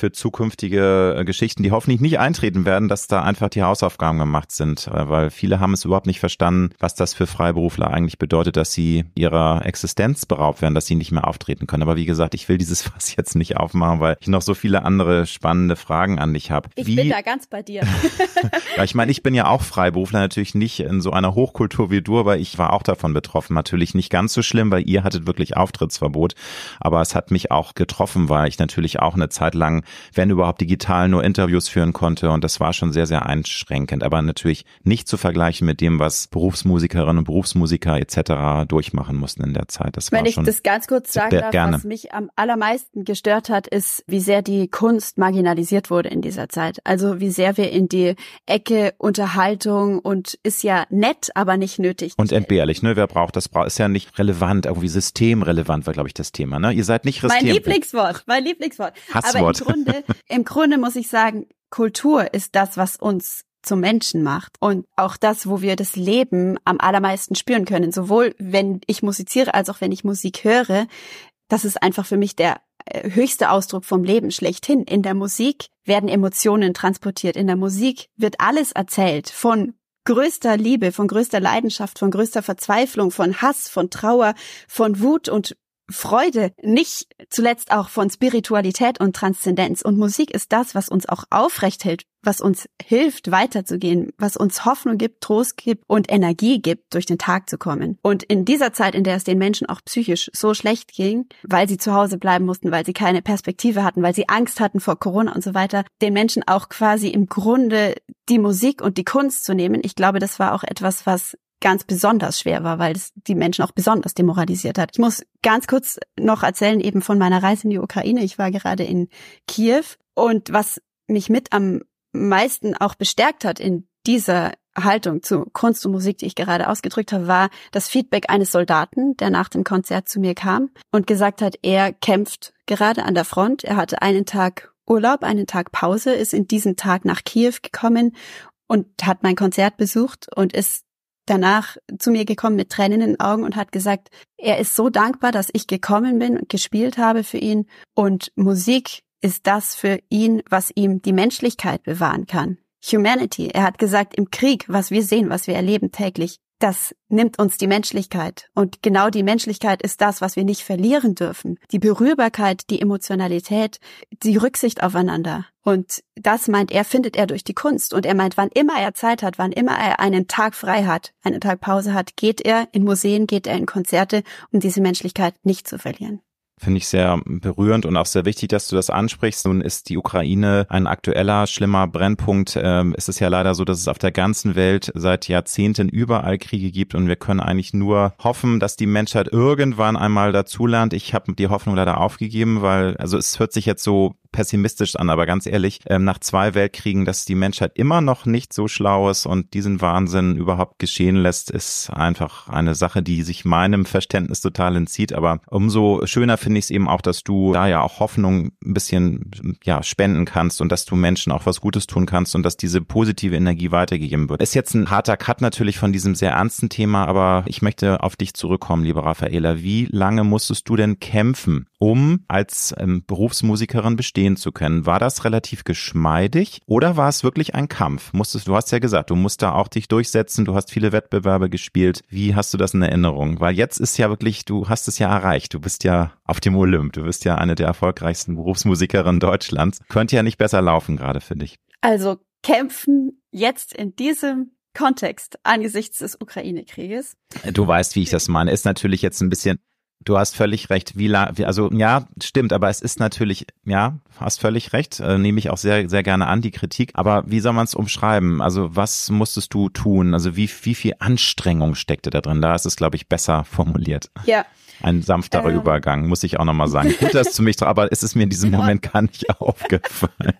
S2: zukünftige Geschichten, die hoffentlich nicht eintreten werden, dass da einfach die Hausaufgaben gemacht sind, weil viele haben es überhaupt nicht verstanden, was das für Freiberufler eigentlich bedeutet, dass sie ihrer Existenz beraubt werden, dass sie nicht mehr auftreten können. Aber wie gesagt, ich will dieses Fass jetzt nicht aufmachen, weil ich noch so viele andere spannende Fragen an dich habe.
S1: Ich bin da ganz bei dir.
S2: Ja, ich meine, ich bin ja auch Freiberufler, natürlich nicht in so einer Hochkultur wie du, aber ich war auch davon betroffen. Natürlich nicht ganz so schlimm, weil ihr hattet wirklich Auftrittsverbot, aber es hat mich auch getroffen, weil ich natürlich auch eine Zeit lang, wenn überhaupt digital, nur Interviews führen konnte und das war schon sehr, sehr einschränkend, aber natürlich nicht zu vergleichen mit dem, was Berufsmusikerinnen und Berufsmusiker etc. durchmachen mussten in der Zeit. Das
S1: Wenn
S2: war
S1: ich
S2: schon
S1: das ganz kurz sagen darf,
S2: gerne.
S1: Was mich am allermeisten gestört hat, ist, wie sehr die Kunst marginalisiert wurde in dieser Zeit. Also wie sehr wir in die Ecke Unterhaltung und ist ja nett, aber nicht nötig.
S2: Und entbehrlich, ne? Wer braucht das? Ist ja nicht relevant, irgendwie systemrelevant war, glaube ich, das Thema, ne? Ihr seid nicht
S1: Mein Lieblingswort.
S2: Hasswort.
S1: Aber im Grunde muss ich sagen, Kultur ist das, was uns zum Menschen macht und auch das, wo wir das Leben am allermeisten spüren können. Sowohl wenn ich musiziere, als auch wenn ich Musik höre. Das ist einfach für mich der höchste Ausdruck vom Leben schlechthin. In der Musik werden Emotionen transportiert. In der Musik wird alles erzählt von größter Liebe, von größter Leidenschaft, von größter Verzweiflung, von Hass, von Trauer, von Wut und Freude, nicht zuletzt auch von Spiritualität und Transzendenz. Und Musik ist das, was uns auch aufrecht hält, was uns hilft, weiterzugehen, was uns Hoffnung gibt, Trost gibt und Energie gibt, durch den Tag zu kommen. Und in dieser Zeit, in der es den Menschen auch psychisch so schlecht ging, weil sie zu Hause bleiben mussten, weil sie keine Perspektive hatten, weil sie Angst hatten vor Corona und so weiter, den Menschen auch quasi im Grunde die Musik und die Kunst zu nehmen. Ich glaube, das war auch etwas, was ganz besonders schwer war, weil es die Menschen auch besonders demoralisiert hat. Ich muss ganz kurz noch erzählen eben von meiner Reise in die Ukraine. Ich war gerade in Kiew und was mich mit am meisten auch bestärkt hat in dieser Haltung zu Kunst und Musik, die ich gerade ausgedrückt habe, war das Feedback eines Soldaten, der nach dem Konzert zu mir kam und gesagt hat, er kämpft gerade an der Front. Er hatte einen Tag Urlaub, einen Tag Pause, ist in diesem Tag nach Kiew gekommen und hat mein Konzert besucht und ist danach zu mir gekommen mit Tränen in den Augen und hat gesagt, er ist so dankbar, dass ich gekommen bin und gespielt habe für ihn. Und Musik ist das für ihn, was ihm die Menschlichkeit bewahren kann. Humanity. Er hat gesagt, im Krieg, was wir sehen, was wir erleben täglich, das nimmt uns die Menschlichkeit. Und genau die Menschlichkeit ist das, was wir nicht verlieren dürfen. Die Berührbarkeit, die Emotionalität, die Rücksicht aufeinander. Und das meint er, findet er durch die Kunst. Und er meint, wann immer er Zeit hat, wann immer er einen Tag frei hat, einen Tag Pause hat, geht er in Museen, geht er in Konzerte, um diese Menschlichkeit nicht zu verlieren.
S2: Finde ich sehr berührend und auch sehr wichtig, dass du das ansprichst. Nun ist die Ukraine ein aktueller, schlimmer Brennpunkt. Es ist ja leider so, dass es auf der ganzen Welt seit Jahrzehnten überall Kriege gibt und wir können eigentlich nur hoffen, dass die Menschheit irgendwann einmal dazulernt. Ich habe die Hoffnung leider aufgegeben, weil, also es hört sich jetzt so pessimistisch an, aber ganz ehrlich, nach 2 Weltkriegen, dass die Menschheit immer noch nicht so schlau ist und diesen Wahnsinn überhaupt geschehen lässt, ist einfach eine Sache, die sich meinem Verständnis total entzieht. Aber umso schöner finde ich es eben auch, dass du da ja auch Hoffnung ein bisschen spenden kannst und dass du Menschen auch was Gutes tun kannst und dass diese positive Energie weitergegeben wird. Ist jetzt ein harter Cut natürlich von diesem sehr ernsten Thema, aber ich möchte auf dich zurückkommen, liebe Raffaela. Wie lange musstest du denn kämpfen, um als Berufsmusikerin bestehen zu können? War das relativ geschmeidig oder war es wirklich ein Kampf? Du hast ja gesagt, du musst da auch dich durchsetzen, du hast viele Wettbewerbe gespielt. Wie hast du das in Erinnerung? Weil jetzt ist ja wirklich, du hast es ja erreicht. Du bist ja auf dem Olymp. Du bist ja eine der erfolgreichsten Berufsmusikerinnen Deutschlands. Könnte ja nicht besser laufen gerade für dich.
S1: Also kämpfen jetzt in diesem Kontext angesichts des Ukraine-Krieges.
S2: Du weißt, wie ich das meine. Ist natürlich jetzt ein bisschen... Du hast völlig recht. Also ja, stimmt, aber es ist natürlich, ja, hast völlig recht, nehme ich auch sehr, sehr gerne an, die Kritik. Aber wie soll man es umschreiben? Also was musstest du tun? Also wie viel Anstrengung steckte da drin? Da ist es, glaube ich, besser formuliert.
S1: Ja.
S2: Ein sanfterer Übergang, muss ich auch nochmal sagen. Gut, dass du mich, aber es ist mir in diesem Moment gar nicht aufgefallen.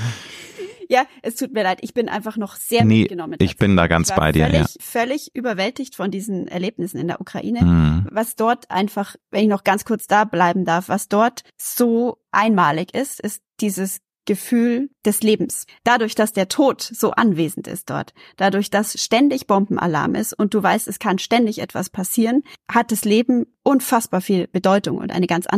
S1: Ja, es tut mir leid, ich bin einfach noch sehr mitgenommen.
S2: Ich bin da ganz bei dir.
S1: Völlig überwältigt von diesen Erlebnissen in der Ukraine, was dort einfach, wenn ich noch ganz kurz da bleiben darf, was dort so einmalig ist dieses Gefühl des Lebens. Dadurch, dass der Tod so anwesend ist dort, dadurch, dass ständig Bombenalarm ist und du weißt, es kann ständig etwas passieren, hat das Leben unfassbar viel Bedeutung und eine ganz andere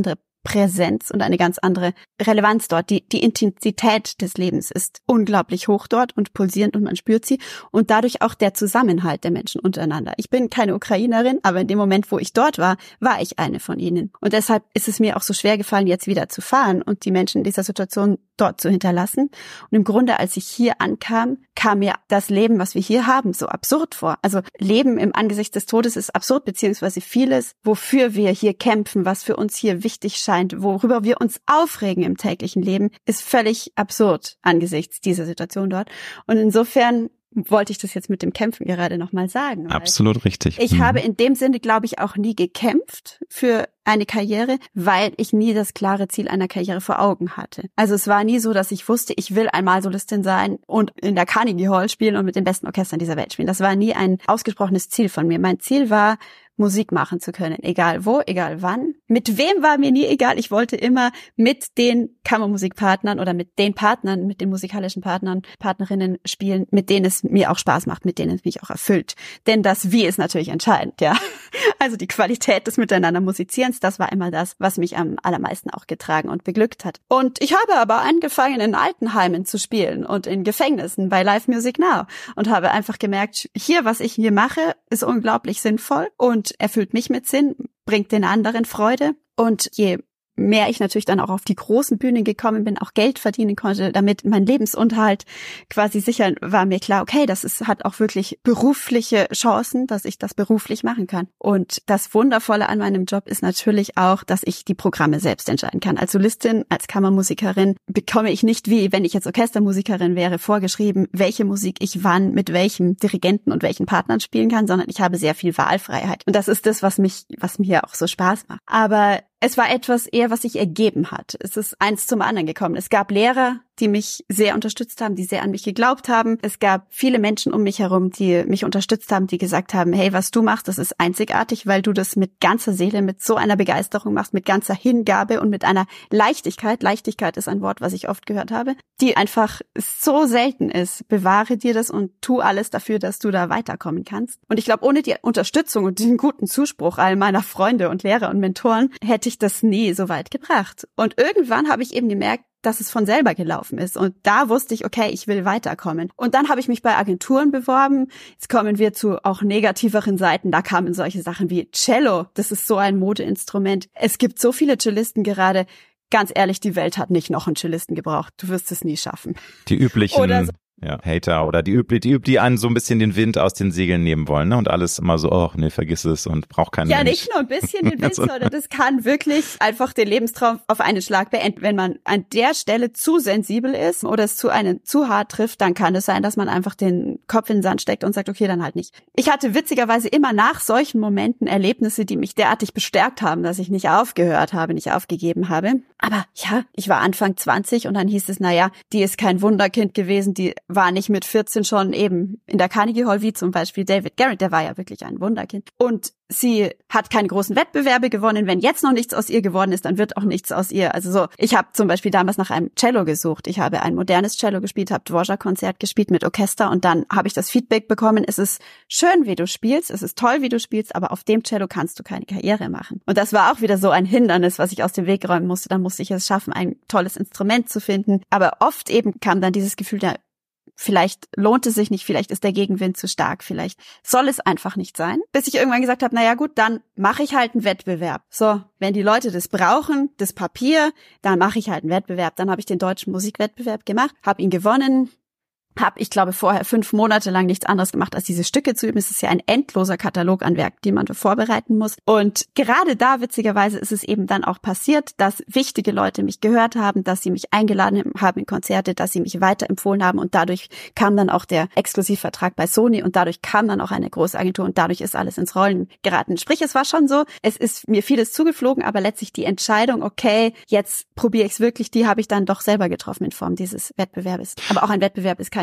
S1: Präsenz und eine ganz andere Relevanz dort. Die Intensität des Lebens ist unglaublich hoch dort und pulsierend und man spürt sie und dadurch auch der Zusammenhalt der Menschen untereinander. Ich bin keine Ukrainerin, aber in dem Moment, wo ich dort war, war ich eine von ihnen. Und deshalb ist es mir auch so schwer gefallen, jetzt wieder zu fahren und die Menschen in dieser Situation dort zu hinterlassen. Und im Grunde, als ich hier ankam, kam mir das Leben, was wir hier haben, so absurd vor. Also Leben im Angesicht des Todes ist absurd, beziehungsweise vieles, wofür wir hier kämpfen, was für uns hier wichtig scheint, worüber wir uns aufregen im täglichen Leben, ist völlig absurd angesichts dieser Situation dort. Und insofern wollte ich das jetzt mit dem Kämpfen gerade nochmal sagen.
S2: Absolut richtig.
S1: Ich habe in dem Sinne, glaube ich, auch nie gekämpft für eine Karriere, weil ich nie das klare Ziel einer Karriere vor Augen hatte. Also es war nie so, dass ich wusste, ich will einmal Solistin sein und in der Carnegie Hall spielen und mit den besten Orchestern dieser Welt spielen. Das war nie ein ausgesprochenes Ziel von mir. Mein Ziel war, Musik machen zu können, egal wo, egal wann. Mit wem war mir nie egal. Ich wollte immer mit den Kammermusikpartnern oder mit den Partnern, mit den musikalischen Partnern, Partnerinnen spielen, mit denen es mir auch Spaß macht, mit denen es mich auch erfüllt. Denn das Wie ist natürlich entscheidend, ja. Also die Qualität des Miteinander Musizierens, das war immer das, was mich am allermeisten auch getragen und beglückt hat. Und ich habe aber angefangen, in Altenheimen zu spielen und in Gefängnissen bei Live Music Now und habe einfach gemerkt, hier, was ich hier mache, ist unglaublich sinnvoll und erfüllt mich mit Sinn, bringt den anderen Freude. Und je mehr ich natürlich dann auch auf die großen Bühnen gekommen bin, auch Geld verdienen konnte, damit mein Lebensunterhalt quasi sichern, war mir klar, okay, hat auch wirklich berufliche Chancen, dass ich das beruflich machen kann. Und das Wundervolle an meinem Job ist natürlich auch, dass ich die Programme selbst entscheiden kann. Als Solistin, als Kammermusikerin bekomme ich nicht, wie wenn ich jetzt Orchestermusikerin wäre, vorgeschrieben, welche Musik ich wann mit welchem Dirigenten und welchen Partnern spielen kann, sondern ich habe sehr viel Wahlfreiheit. Und das ist das, was mir auch so Spaß macht. Aber es war etwas eher, was sich ergeben hat. Es ist eins zum anderen gekommen. Es gab Lehrer, die mich sehr unterstützt haben, die sehr an mich geglaubt haben. Es gab viele Menschen um mich herum, die mich unterstützt haben, die gesagt haben, hey, was du machst, das ist einzigartig, weil du das mit ganzer Seele, mit so einer Begeisterung machst, mit ganzer Hingabe und mit einer Leichtigkeit. Leichtigkeit ist ein Wort, was ich oft gehört habe, die einfach so selten ist. Bewahre dir das und tu alles dafür, dass du da weiterkommen kannst. Und ich glaube, ohne die Unterstützung und den guten Zuspruch all meiner Freunde und Lehrer und Mentoren hätte ich das nie so weit gebracht. Und irgendwann habe ich eben gemerkt, dass es von selber gelaufen ist. Und da wusste ich, okay, ich will weiterkommen. Und dann habe ich mich bei Agenturen beworben. Jetzt kommen wir zu auch negativeren Seiten. Da kamen solche Sachen wie Cello. Das ist so ein Modeinstrument. Es gibt so viele Cellisten gerade. Ganz ehrlich, die Welt hat nicht noch einen Cellisten gebraucht. Du wirst es nie schaffen.
S2: Die üblichen
S1: oder so.
S2: Ja, Hater oder die einen so ein bisschen den Wind aus den Segeln nehmen wollen, ne? Und alles immer so, oh, nee, vergiss es und braucht keinen Mensch.
S1: Ja, nicht nur ein bisschen den Wind, sondern das kann wirklich einfach den Lebenstraum auf einen Schlag beenden. Wenn man an der Stelle zu sensibel ist oder es zu einen zu hart trifft, dann kann es sein, dass man einfach den Kopf in den Sand steckt und sagt, okay, dann halt nicht. Ich hatte witzigerweise immer nach solchen Momenten Erlebnisse, die mich derartig bestärkt haben, dass ich nicht aufgehört habe, nicht aufgegeben habe. Aber ja, ich war Anfang 20 und dann hieß es, naja, die ist kein Wunderkind gewesen, die war nicht mit 14 schon eben in der Carnegie Hall, wie zum Beispiel David Garrett, der war ja wirklich ein Wunderkind. Und sie hat keine großen Wettbewerbe gewonnen. Wenn jetzt noch nichts aus ihr geworden ist, dann wird auch nichts aus ihr. Also so, ich habe zum Beispiel damals nach einem Cello gesucht. Ich habe ein modernes Cello gespielt, habe Dvorak-Konzert gespielt mit Orchester und dann habe ich das Feedback bekommen, es ist schön, wie du spielst, es ist toll, wie du spielst, aber auf dem Cello kannst du keine Karriere machen. Und das war auch wieder so ein Hindernis, was ich aus dem Weg räumen musste. Dann musste ich es schaffen, ein tolles Instrument zu finden. Aber oft eben kam dann dieses Gefühl, vielleicht lohnt es sich nicht, vielleicht ist der Gegenwind zu stark, vielleicht soll es einfach nicht sein. Bis ich irgendwann gesagt habe, naja gut, dann mache ich halt einen Wettbewerb. So, wenn die Leute das brauchen, das Papier, dann mache ich halt einen Wettbewerb. Dann habe ich den deutschen Musikwettbewerb gemacht, habe ihn gewonnen. Habe, ich glaube, vorher 5 Monate lang nichts anderes gemacht, als diese Stücke zu üben. Es ist ja ein endloser Katalog an Werken, die man vorbereiten muss. Und gerade da, witzigerweise, ist es eben dann auch passiert, dass wichtige Leute mich gehört haben, dass sie mich eingeladen haben in Konzerte, dass sie mich weiterempfohlen haben. Und dadurch kam dann auch der Exklusivvertrag bei Sony und dadurch kam dann auch eine große Agentur und dadurch ist alles ins Rollen geraten. Sprich, es war schon so, es ist mir vieles zugeflogen, aber letztlich die Entscheidung, okay, jetzt probiere ich es wirklich, die habe ich dann doch selber getroffen in Form dieses Wettbewerbes. Aber auch ein Wettbewerb ist kein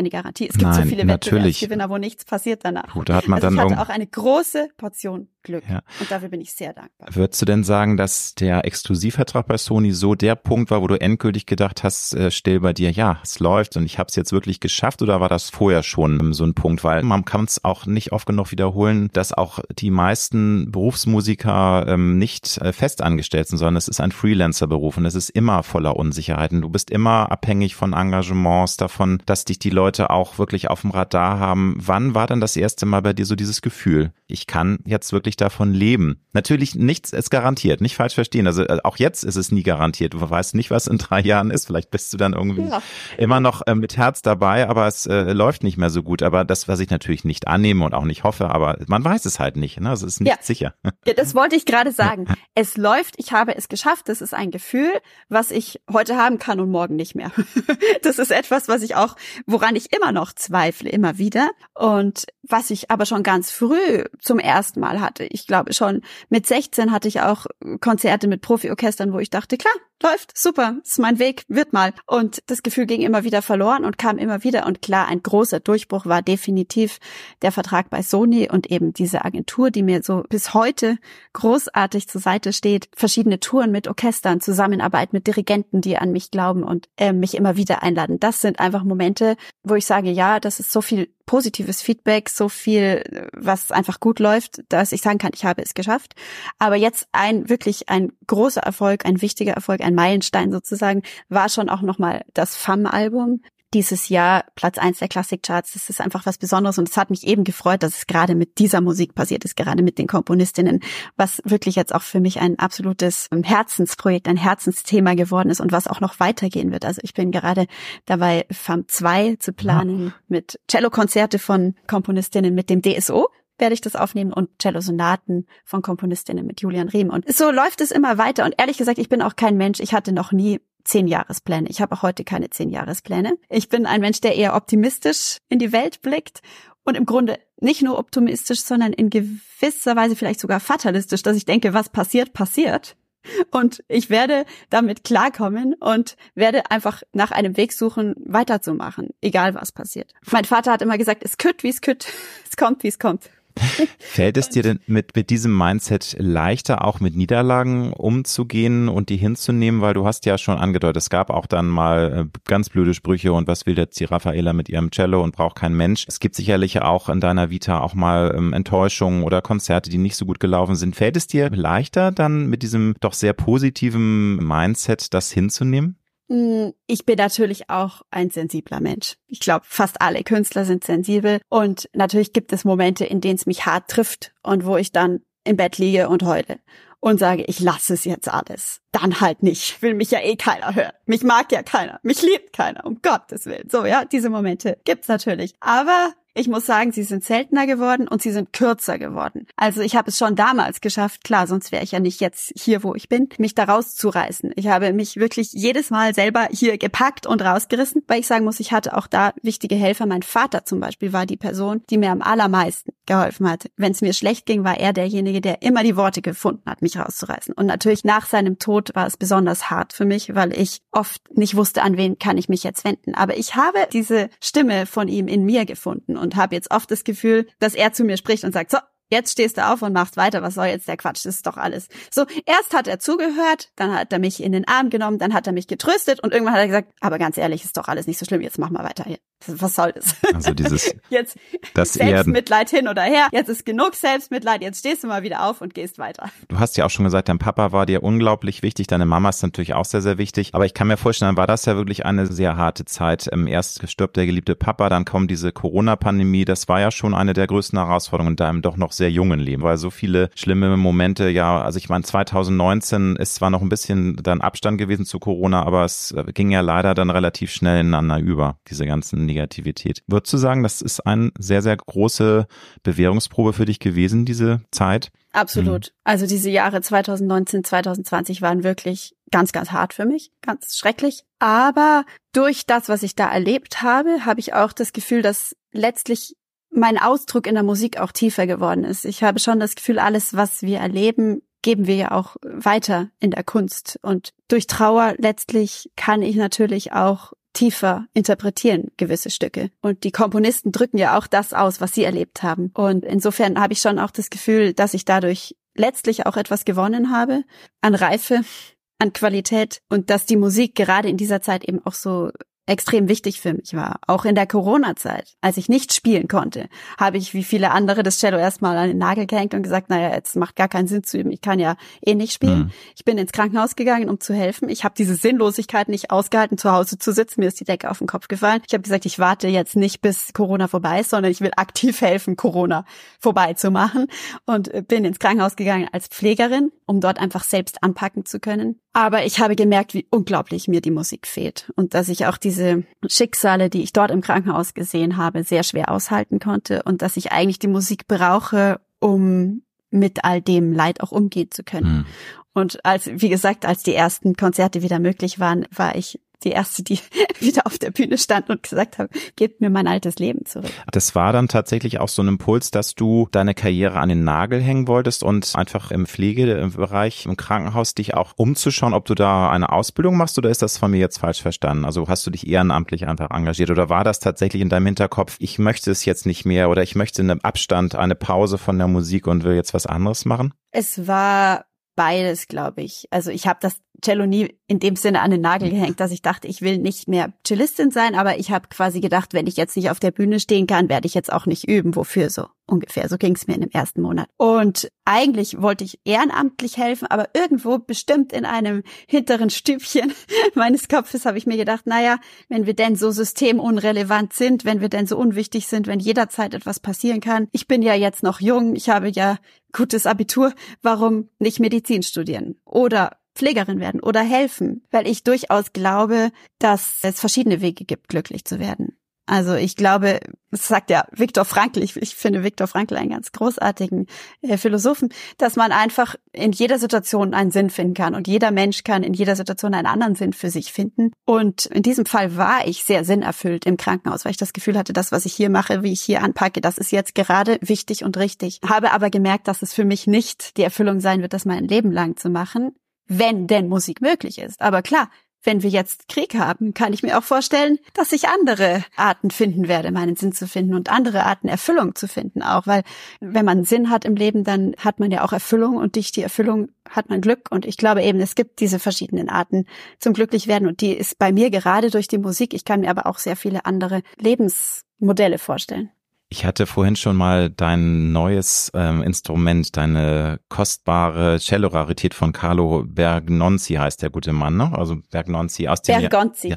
S1: keine Garantie. Es gibt so viele Wettbewerbsgewinner, wo nichts passiert danach.
S2: Gut, da hat man
S1: also
S2: dann
S1: ich hatte auch eine große Portion Glück.
S2: Ja.
S1: Und dafür bin ich sehr dankbar.
S2: Würdest du denn sagen, dass der Exklusivvertrag bei Sony so der Punkt war, wo du endgültig gedacht hast, still bei dir, ja, es läuft und ich habe es jetzt wirklich geschafft, oder war das vorher schon so ein Punkt? Weil man kann es auch nicht oft genug wiederholen, dass auch die meisten Berufsmusiker nicht fest angestellt sind, sondern es ist ein Freelancer-Beruf und es ist immer voller Unsicherheiten. Du bist immer abhängig von Engagements, davon, dass dich die Leute auch wirklich auf dem Radar haben. Wann war dann das erste Mal bei dir so dieses Gefühl, ich kann jetzt wirklich davon leben? Natürlich nichts ist garantiert, nicht falsch verstehen. Also auch jetzt ist es nie garantiert. Du weißt nicht, was in 3 Jahren ist. Vielleicht bist du dann irgendwie immer noch mit Herz dabei, aber es läuft nicht mehr so gut. Aber das, was ich natürlich nicht annehme und auch nicht hoffe, aber man weiß es halt nicht. Ne? Es ist nicht sicher.
S1: Ja, das wollte ich gerade sagen. Es läuft, ich habe es geschafft. Das ist ein Gefühl, was ich heute haben kann und morgen nicht mehr. Das ist etwas, woran ich immer noch zweifle, immer wieder. Und was ich aber schon ganz früh zum ersten Mal hatte. Ich glaube schon mit 16 hatte ich auch Konzerte mit Profiorchestern, wo ich dachte, klar, läuft, super, ist mein Weg, wird mal. Und das Gefühl ging immer wieder verloren und kam immer wieder. Und klar, ein großer Durchbruch war definitiv der Vertrag bei Sony und eben diese Agentur, die mir so bis heute großartig zur Seite steht. Verschiedene Touren mit Orchestern, Zusammenarbeit mit Dirigenten, die an mich glauben und mich immer wieder einladen. Das sind einfach Momente, wo ich sage, ja, das ist so viel positives Feedback, so viel, was einfach gut läuft, dass ich sagen kann, ich habe es geschafft. Aber jetzt wirklich ein großer Erfolg, ein wichtiger Erfolg, ein Meilenstein sozusagen, war schon auch nochmal das FAM-Album. Dieses Jahr Platz 1 der Klassikcharts, das ist einfach was Besonderes und es hat mich eben gefreut, dass es gerade mit dieser Musik passiert ist, gerade mit den Komponistinnen, was wirklich jetzt auch für mich ein absolutes Herzensprojekt, ein Herzensthema geworden ist und was auch noch weitergehen wird. Also ich bin gerade dabei, FAM 2 zu planen mit Cellokonzerte von Komponistinnen mit dem DSO. Werde ich das aufnehmen und Cellosonaten von Komponistinnen mit Julian Riem. Und so läuft es immer weiter. Und ehrlich gesagt, ich bin auch kein Mensch, ich hatte noch nie 10-Jahrespläne. Ich habe auch heute keine 10-Jahrespläne. Ich bin ein Mensch, der eher optimistisch in die Welt blickt und im Grunde nicht nur optimistisch, sondern in gewisser Weise vielleicht sogar fatalistisch, dass ich denke, was passiert, passiert. Und ich werde damit klarkommen und werde einfach nach einem Weg suchen, weiterzumachen, egal was passiert. Mein Vater hat immer gesagt, es kütt, wie es kütt, es kommt, wie es kommt.
S2: Fällt es dir denn mit diesem Mindset leichter, auch mit Niederlagen umzugehen und die hinzunehmen? Weil du hast ja schon angedeutet, es gab auch dann mal ganz blöde Sprüche und was will jetzt die Raffaella mit ihrem Cello und braucht kein Mensch. Es gibt sicherlich auch in deiner Vita auch mal Enttäuschungen oder Konzerte, die nicht so gut gelaufen sind. Fällt es dir leichter, dann mit diesem doch sehr positiven Mindset das hinzunehmen?
S1: Ich bin natürlich auch ein sensibler Mensch. Ich glaube, fast alle Künstler sind sensibel und natürlich gibt es Momente, in denen es mich hart trifft und wo ich dann im Bett liege und heule und sage, ich lasse es jetzt alles. Dann halt nicht. Will mich ja eh keiner hören. Mich mag ja keiner. Mich liebt keiner. Um Gottes Willen. So, ja, diese Momente gibt's natürlich. Aber ich muss sagen, sie sind seltener geworden und sie sind kürzer geworden. Also ich habe es schon damals geschafft, klar, sonst wäre ich ja nicht jetzt hier, wo ich bin, mich da rauszureißen. Ich habe mich wirklich jedes Mal selber hier gepackt und rausgerissen, weil ich sagen muss, ich hatte auch da wichtige Helfer. Mein Vater zum Beispiel war die Person, die mir am allermeisten geholfen hat. Wenn es mir schlecht ging, war er derjenige, der immer die Worte gefunden hat, mich rauszureißen. Und natürlich nach seinem Tod war es besonders hart für mich, weil ich oft nicht wusste, an wen kann ich mich jetzt wenden. Aber ich habe diese Stimme von ihm in mir gefunden und habe jetzt oft das Gefühl, dass er zu mir spricht und sagt, so, jetzt stehst du auf und machst weiter, was soll jetzt der Quatsch, das ist doch alles. So, erst hat er zugehört, dann hat er mich in den Arm genommen, dann hat er mich getröstet und irgendwann hat er gesagt, aber ganz ehrlich, ist doch alles nicht so schlimm, jetzt mach mal weiter hier. Was soll das?
S2: Also dieses
S1: jetzt
S2: das
S1: Selbstmitleid hin oder her, jetzt ist genug Selbstmitleid, jetzt stehst du mal wieder auf und gehst weiter.
S2: Du hast ja auch schon gesagt, dein Papa war dir unglaublich wichtig, deine Mama ist natürlich auch sehr, sehr wichtig, aber ich kann mir vorstellen, war das ja wirklich eine sehr harte Zeit. Erst stirbt der geliebte Papa, dann kommt diese Corona-Pandemie, das war ja schon eine der größten Herausforderungen in deinem doch noch sehr jungen Leben, weil so viele schlimme Momente, ja, also ich meine 2019 ist zwar noch ein bisschen dann Abstand gewesen zu Corona, aber es ging ja leider dann relativ schnell ineinander über, diese ganzen Negativität. Würdest du sagen, das ist eine sehr, sehr große Bewährungsprobe für dich gewesen, diese Zeit?
S1: Absolut. Also diese Jahre 2019, 2020 waren wirklich ganz, ganz hart für mich, ganz schrecklich. Aber durch das, was ich da erlebt habe, habe ich auch das Gefühl, dass letztlich mein Ausdruck in der Musik auch tiefer geworden ist. Ich habe schon das Gefühl, alles, was wir erleben, geben wir ja auch weiter in der Kunst. Und durch Trauer letztlich kann ich natürlich auch tiefer interpretieren gewisse Stücke. Und die Komponisten drücken ja auch das aus, was sie erlebt haben. Und insofern habe ich schon auch das Gefühl, dass ich dadurch letztlich auch etwas gewonnen habe an Reife, an Qualität und dass die Musik gerade in dieser Zeit eben auch so extrem wichtig für mich war. Auch in der Corona-Zeit, als ich nicht spielen konnte, habe ich wie viele andere das Cello erstmal an den Nagel gehängt und gesagt, naja, jetzt macht gar keinen Sinn zu üben, ich kann ja eh nicht spielen. Ich bin ins Krankenhaus gegangen, um zu helfen. Ich habe diese Sinnlosigkeit nicht ausgehalten, zu Hause zu sitzen. Mir ist die Decke auf den Kopf gefallen. Ich habe gesagt, ich warte jetzt nicht, bis Corona vorbei ist, sondern ich will aktiv helfen, Corona vorbei zu machen. Und bin ins Krankenhaus gegangen als Pflegerin, um dort einfach selbst anpacken zu können. Aber ich habe gemerkt, wie unglaublich mir die Musik fehlt und dass ich auch diese Schicksale, die ich dort im Krankenhaus gesehen habe, sehr schwer aushalten konnte und dass ich eigentlich die Musik brauche, um mit all dem Leid auch umgehen zu können. Und wie gesagt, als die ersten Konzerte wieder möglich waren, war ich die erste, die wieder auf der Bühne stand und gesagt habe, gebt mir mein altes Leben zurück.
S2: Das war dann tatsächlich auch so ein Impuls, dass du deine Karriere an den Nagel hängen wolltest und einfach im Pflegebereich, im Krankenhaus dich auch umzuschauen, ob du da eine Ausbildung machst, oder ist das von mir jetzt falsch verstanden? Also hast du dich ehrenamtlich einfach engagiert oder war das tatsächlich in deinem Hinterkopf, ich möchte es jetzt nicht mehr oder ich möchte einen Abstand, eine Pause von der Musik und will jetzt was anderes machen?
S1: Es war beides, glaube ich. Also ich habe das Cello nie in dem Sinne an den Nagel gehängt, dass ich dachte, ich will nicht mehr Cellistin sein, aber ich habe quasi gedacht, wenn ich jetzt nicht auf der Bühne stehen kann, werde ich jetzt auch nicht üben. Wofür so ungefähr? So ging es mir in dem ersten Monat. Und eigentlich wollte ich ehrenamtlich helfen, aber irgendwo bestimmt in einem hinteren Stübchen meines Kopfes habe ich mir gedacht, naja, wenn wir denn so systemunrelevant sind, wenn wir denn so unwichtig sind, wenn jederzeit etwas passieren kann, ich bin ja jetzt noch jung, ich habe ja gutes Abitur, warum nicht Medizin studieren oder Pflegerin werden oder helfen? Weil ich durchaus glaube, dass es verschiedene Wege gibt, glücklich zu werden. Also ich glaube, das sagt ja Viktor Frankl, ich finde Viktor Frankl einen ganz großartigen Philosophen, dass man einfach in jeder Situation einen Sinn finden kann und jeder Mensch kann in jeder Situation einen anderen Sinn für sich finden. Und in diesem Fall war ich sehr sinnerfüllt im Krankenhaus, weil ich das Gefühl hatte, das, was ich hier mache, wie ich hier anpacke, das ist jetzt gerade wichtig und richtig. Habe aber gemerkt, dass es für mich nicht die Erfüllung sein wird, das mein Leben lang zu machen, wenn denn Musik möglich ist. Aber klar, wenn wir jetzt Krieg haben, kann ich mir auch vorstellen, dass ich andere Arten finden werde, meinen Sinn zu finden und andere Arten Erfüllung zu finden auch. Weil wenn man Sinn hat im Leben, dann hat man ja auch Erfüllung und durch die Erfüllung hat man Glück. Und ich glaube eben, es gibt diese verschiedenen Arten zum Glücklichwerden und die ist bei mir gerade durch die Musik. Ich kann mir aber auch sehr viele andere Lebensmodelle vorstellen.
S2: Ich hatte vorhin schon mal dein neues Instrument, deine kostbare Cello-Rarität von Carlo Bergonzi, heißt der gute Mann, ne? Also Bergonzi aus dem
S1: Bergonzi.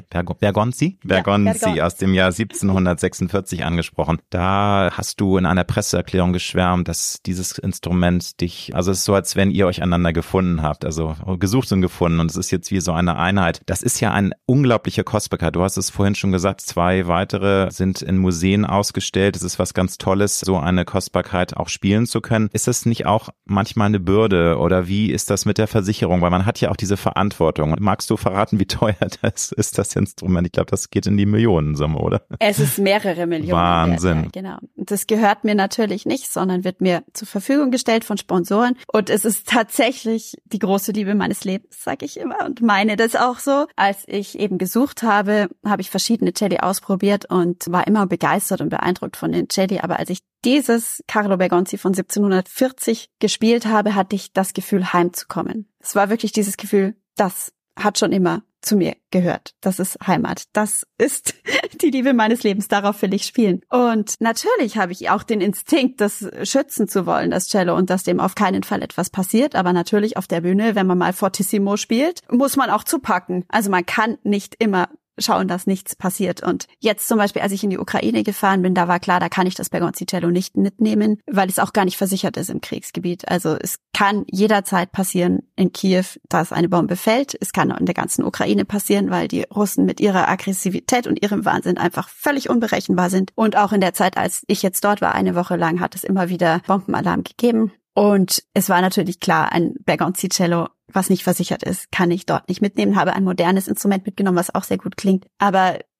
S2: Bergonzi aus dem Jahr 1746 angesprochen. Da hast du in einer Presseerklärung geschwärmt, dass dieses Instrument dich, also es ist so, als wenn ihr euch einander gefunden habt, also gesucht und gefunden und es ist jetzt wie so eine Einheit. Das ist ja ein unglaublicher Kostbarkeit. Du hast es vorhin schon gesagt, 2 weitere sind in Museen ausgestellt. Es ist was ganz Tolles, so eine Kostbarkeit auch spielen zu können. Ist das nicht auch manchmal eine Bürde oder wie ist das mit der Versicherung? Weil man hat ja auch diese Verantwortung. Magst du verraten, wie teuer das ist, das Instrument? Ich glaube, das geht in die Millionensumme, oder?
S1: Es ist mehrere Millionen.
S2: Wahnsinn.
S1: Wert, ja, genau. Das gehört mir natürlich nicht, sondern wird mir zur Verfügung gestellt von Sponsoren. Und es ist tatsächlich die große Liebe meines Lebens, sage ich immer und meine das auch so. Als ich eben gesucht habe, habe ich verschiedene Celli ausprobiert und war immer begeistert und beeindruckt von den Celli. Aber als ich dieses Carlo Bergonzi von 1740 gespielt habe, hatte ich das Gefühl, heimzukommen. Es war wirklich dieses Gefühl, das hat schon immer zu mir gehört. Das ist Heimat. Das ist die Liebe meines Lebens. Darauf will ich spielen. Und natürlich habe ich auch den Instinkt, das schützen zu wollen, das Cello, und dass dem auf keinen Fall etwas passiert. Aber natürlich auf der Bühne, wenn man mal Fortissimo spielt, muss man auch zupacken. Also man kann nicht immer schauen, dass nichts passiert. Und jetzt zum Beispiel, als ich in die Ukraine gefahren bin, da war klar, da kann ich das Bergonzi-Cello nicht mitnehmen, weil es auch gar nicht versichert ist im Kriegsgebiet. Also es kann jederzeit passieren in Kiew, dass eine Bombe fällt. Es kann auch in der ganzen Ukraine passieren, weil die Russen mit ihrer Aggressivität und ihrem Wahnsinn einfach völlig unberechenbar sind. Und auch in der Zeit, als ich jetzt dort war, eine Woche lang, hat es immer wieder Bombenalarm gegeben. Und es war natürlich klar, ein Bergonzi-Cello, was nicht versichert ist, kann ich dort nicht mitnehmen. Habe ein modernes Instrument mitgenommen, was auch sehr gut klingt. Aber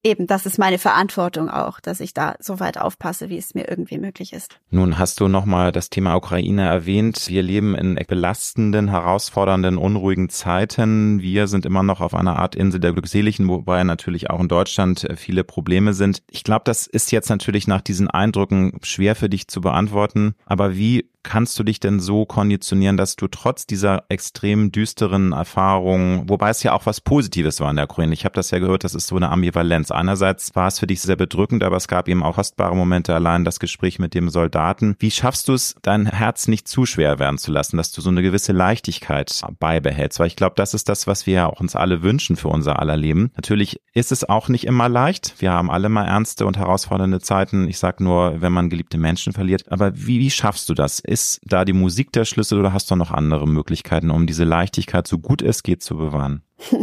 S1: eben, das ist meine Verantwortung auch, dass ich da so weit aufpasse, wie es mir irgendwie möglich ist.
S2: Nun hast du nochmal das Thema Ukraine erwähnt. Wir leben in belastenden, herausfordernden, unruhigen Zeiten. Wir sind immer noch auf einer Art Insel der Glückseligen, wobei natürlich auch in Deutschland viele Probleme sind. Ich glaube, das ist jetzt natürlich nach diesen Eindrücken schwer für dich zu beantworten. Aber wie kannst du dich denn so konditionieren, dass du trotz dieser extrem düsteren Erfahrungen, wobei es ja auch was Positives war in der Ukraine, ich habe das ja gehört, das ist so eine Ambivalenz. Einerseits war es für dich sehr bedrückend, aber es gab eben auch kostbare Momente, allein das Gespräch mit dem Soldaten. Wie schaffst du es, dein Herz nicht zu schwer werden zu lassen, dass du so eine gewisse Leichtigkeit beibehältst? Weil ich glaube, das ist das, was wir ja auch uns alle wünschen für unser aller Leben. Natürlich ist es auch nicht immer leicht. Wir haben alle mal ernste und herausfordernde Zeiten. Ich sage nur, wenn man geliebte Menschen verliert. Aber wie schaffst du das? Ist da die Musik der Schlüssel oder hast du noch andere Möglichkeiten, um diese Leichtigkeit so gut es geht zu bewahren?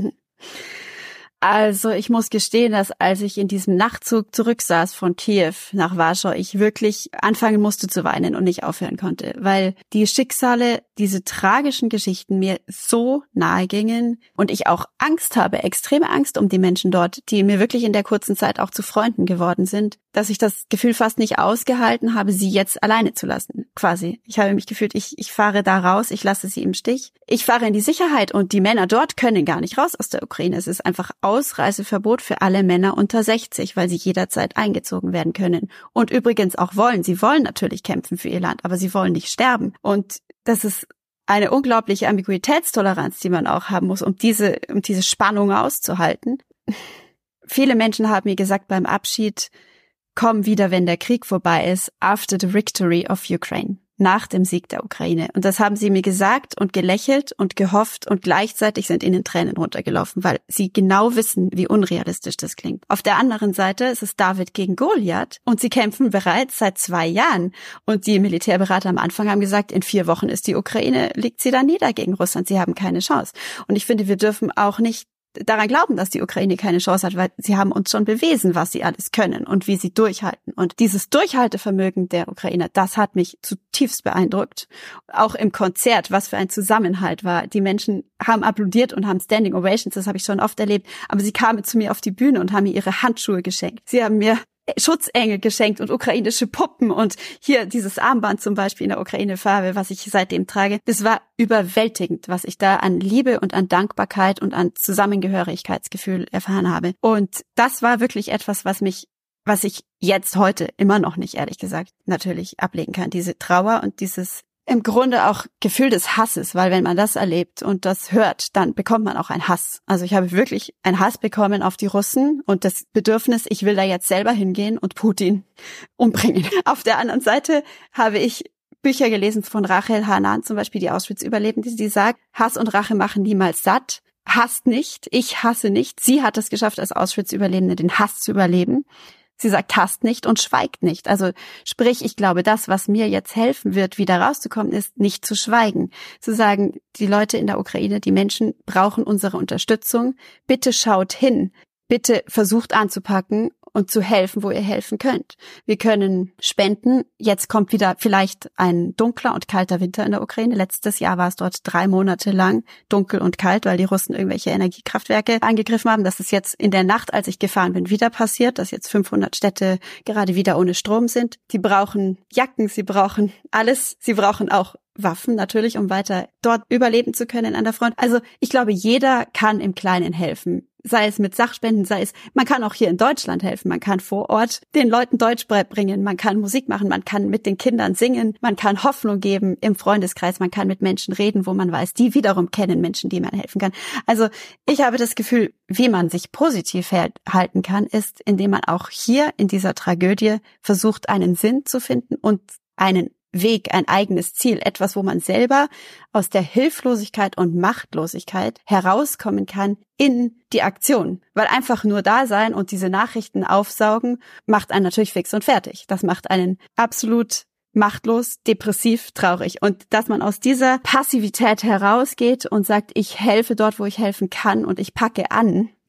S1: Also ich muss gestehen, dass als ich in diesem Nachtzug zurücksaß von Kiew nach Warschau, ich wirklich anfangen musste zu weinen und nicht aufhören konnte, weil die Schicksale, diese tragischen Geschichten mir so nahe gingen und ich auch Angst habe, extreme Angst um die Menschen dort, die mir wirklich in der kurzen Zeit auch zu Freunden geworden sind, dass ich das Gefühl fast nicht ausgehalten habe, sie jetzt alleine zu lassen, quasi. Ich habe mich gefühlt, ich fahre da raus, ich lasse sie im Stich. Ich fahre in die Sicherheit und die Männer dort können gar nicht raus aus der Ukraine. Es ist einfach Ausreiseverbot für alle Männer unter 60, weil sie jederzeit eingezogen werden können. Und übrigens auch wollen. Sie wollen natürlich kämpfen für ihr Land, aber sie wollen nicht sterben. Und das ist eine unglaubliche Ambiguitätstoleranz, die man auch haben muss, um diese Spannung auszuhalten. Viele Menschen haben mir gesagt beim Abschied, komm wieder, wenn der Krieg vorbei ist, after the victory of Ukraine, nach dem Sieg der Ukraine. Und das haben sie mir gesagt und gelächelt und gehofft und gleichzeitig sind ihnen Tränen runtergelaufen, weil sie genau wissen, wie unrealistisch das klingt. Auf der anderen Seite ist es David gegen Goliath und sie kämpfen bereits seit 2 Jahren. Und die Militärberater am Anfang haben gesagt, in 4 Wochen ist die Ukraine, liegt sie da nieder gegen Russland. Sie haben keine Chance. Und ich finde, wir dürfen auch nicht daran glauben, dass die Ukraine keine Chance hat, weil sie haben uns schon bewiesen, was sie alles können und wie sie durchhalten. Und dieses Durchhaltevermögen der Ukrainer, das hat mich zutiefst beeindruckt. Auch im Konzert, was für ein Zusammenhalt war. Die Menschen haben applaudiert und haben Standing Ovations, das habe ich schon oft erlebt. Aber sie kamen zu mir auf die Bühne und haben mir ihre Handschuhe geschenkt. Sie haben mir Schutzengel geschenkt und ukrainische Puppen und hier dieses Armband zum Beispiel in der Ukraine-Farbe, was ich seitdem trage. Das war überwältigend, was ich da an Liebe und an Dankbarkeit und an Zusammengehörigkeitsgefühl erfahren habe. Und das war wirklich etwas, was ich jetzt heute immer noch nicht, ehrlich gesagt, natürlich ablegen kann. Diese Trauer und dieses im Grunde auch Gefühl des Hasses, weil wenn man das erlebt und das hört, dann bekommt man auch einen Hass. Also ich habe wirklich einen Hass bekommen auf die Russen und das Bedürfnis, ich will da jetzt selber hingehen und Putin umbringen. Auf der anderen Seite habe ich Bücher gelesen von Rachel Hanan, zum Beispiel die Auschwitz-Überlebende, die sagt, Hass und Rache machen niemals satt. Hasst nicht, ich hasse nicht. Sie hat es geschafft, als Auschwitz-Überlebende den Hass zu überleben. Sie sagt, hasst nicht und schweigt nicht. Also sprich, ich glaube, das, was mir jetzt helfen wird, wieder rauszukommen, ist, nicht zu schweigen. Zu sagen, die Leute in der Ukraine, die Menschen brauchen unsere Unterstützung. Bitte schaut hin. Bitte versucht anzupacken und zu helfen, wo ihr helfen könnt. Wir können spenden. Jetzt kommt wieder vielleicht ein dunkler und kalter Winter in der Ukraine. Letztes Jahr war es dort 3 Monate lang dunkel und kalt, weil die Russen irgendwelche Energiekraftwerke angegriffen haben. Das ist jetzt in der Nacht, als ich gefahren bin, wieder passiert, dass jetzt 500 Städte gerade wieder ohne Strom sind. Die brauchen Jacken, sie brauchen alles. Sie brauchen auch Waffen natürlich, um weiter dort überleben zu können an der Front. Also ich glaube, jeder kann im Kleinen helfen. Sei es mit Sachspenden, man kann auch hier in Deutschland helfen, man kann vor Ort den Leuten Deutsch beibringen, man kann Musik machen, man kann mit den Kindern singen, man kann Hoffnung geben im Freundeskreis, man kann mit Menschen reden, wo man weiß, die wiederum kennen Menschen, die man helfen kann. Also ich habe das Gefühl, wie man sich positiv halten kann, ist, indem man auch hier in dieser Tragödie versucht, einen Sinn zu finden und einen Weg, ein eigenes Ziel, etwas, wo man selber aus der Hilflosigkeit und Machtlosigkeit herauskommen kann in die Aktion. Weil einfach nur da sein und diese Nachrichten aufsaugen, macht einen natürlich fix und fertig. Das macht einen absolut machtlos, depressiv, traurig. Und dass man aus dieser Passivität herausgeht und sagt, ich helfe dort, wo ich helfen kann und ich packe an,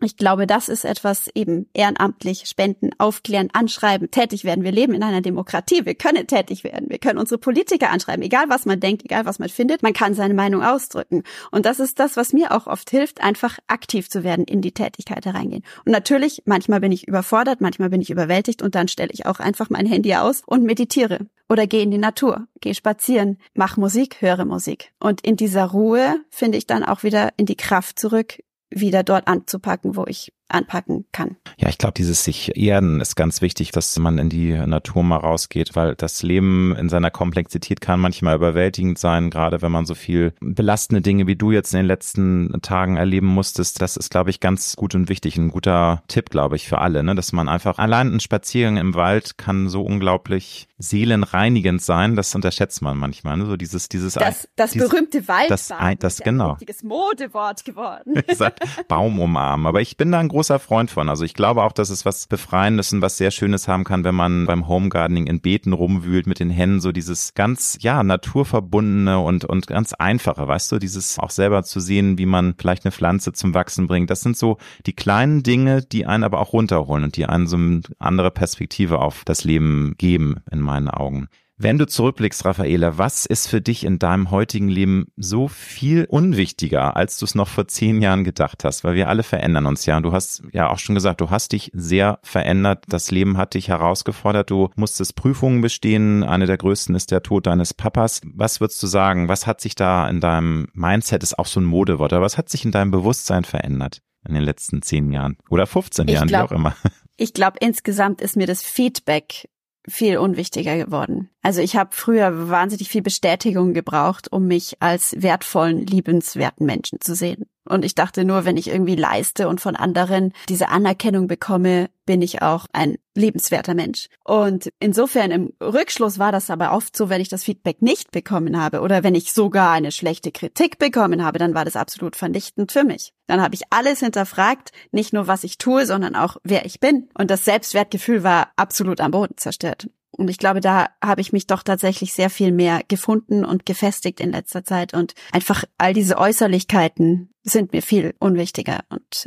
S1: Ich glaube, das ist etwas eben ehrenamtlich, spenden, aufklären, anschreiben, tätig werden. Wir leben in einer Demokratie, wir können tätig werden, wir können unsere Politiker anschreiben, egal was man denkt, egal was man findet, man kann seine Meinung ausdrücken. Und das ist das, was mir auch oft hilft, einfach aktiv zu werden, in die Tätigkeit hereingehen. Und natürlich, manchmal bin ich überfordert, manchmal bin ich überwältigt und dann stelle ich auch einfach mein Handy aus und meditiere. Oder gehe in die Natur, gehe spazieren, mach Musik, höre Musik. Und in dieser Ruhe finde ich dann auch wieder in die Kraft zurück, wieder dort anzupacken, wo ich anpacken kann.
S2: Ja, ich glaube, dieses sich erden ist ganz wichtig, dass man in die Natur mal rausgeht, weil das Leben in seiner Komplexität kann manchmal überwältigend sein, gerade wenn man so viel belastende Dinge wie du jetzt in den letzten Tagen erleben musstest. Das ist, glaube ich, ganz gut und wichtig. Ein guter Tipp, glaube ich, für alle, ne? Dass man einfach allein ein Spaziergang im Wald kann so unglaublich seelenreinigend sein. Das unterschätzt man manchmal. Ne? So dieses
S1: berühmte Waldbaden,
S2: das genau.
S1: Ein richtiges Modewort geworden.
S2: Baum umarmen. Aber ich bin da ein großer Freund von. Also ich glaube auch, dass es was Befreiendes und was sehr Schönes haben kann, wenn man beim Homegardening in Beeten rumwühlt mit den Händen, so dieses ganz, naturverbundene und ganz einfache, weißt du, dieses auch selber zu sehen, wie man vielleicht eine Pflanze zum Wachsen bringt. Das sind so die kleinen Dinge, die einen aber auch runterholen und die einen so eine andere Perspektive auf das Leben geben, in meinen Augen. Wenn du zurückblickst, Raffaela, was ist für dich in deinem heutigen Leben so viel unwichtiger, als du es noch vor 10 Jahren gedacht hast? Weil wir alle verändern uns ja. Und du hast ja auch schon gesagt, du hast dich sehr verändert. Das Leben hat dich herausgefordert. Du musstest Prüfungen bestehen. Eine der größten ist der Tod deines Papas. Was würdest du sagen? Was hat sich da in deinem Mindset, ist auch so ein Modewort, aber was hat sich in deinem Bewusstsein verändert in den letzten 10 Jahren oder 15 Jahren, wie auch immer?
S1: Ich glaube, insgesamt ist mir das Feedback viel unwichtiger geworden. Also ich habe früher wahnsinnig viel Bestätigung gebraucht, um mich als wertvollen, liebenswerten Menschen zu sehen. Und ich dachte nur, wenn ich irgendwie leiste und von anderen diese Anerkennung bekomme, bin ich auch ein liebenswerter Mensch. Und insofern im Rückschluss war das aber oft so, wenn ich das Feedback nicht bekommen habe oder wenn ich sogar eine schlechte Kritik bekommen habe, dann war das absolut vernichtend für mich. Dann habe ich alles hinterfragt, nicht nur was ich tue, sondern auch wer ich bin. Und das Selbstwertgefühl war absolut am Boden zerstört. Und ich glaube, da habe ich mich doch tatsächlich sehr viel mehr gefunden und gefestigt in letzter Zeit. Und einfach all diese Äußerlichkeiten sind mir viel unwichtiger. Und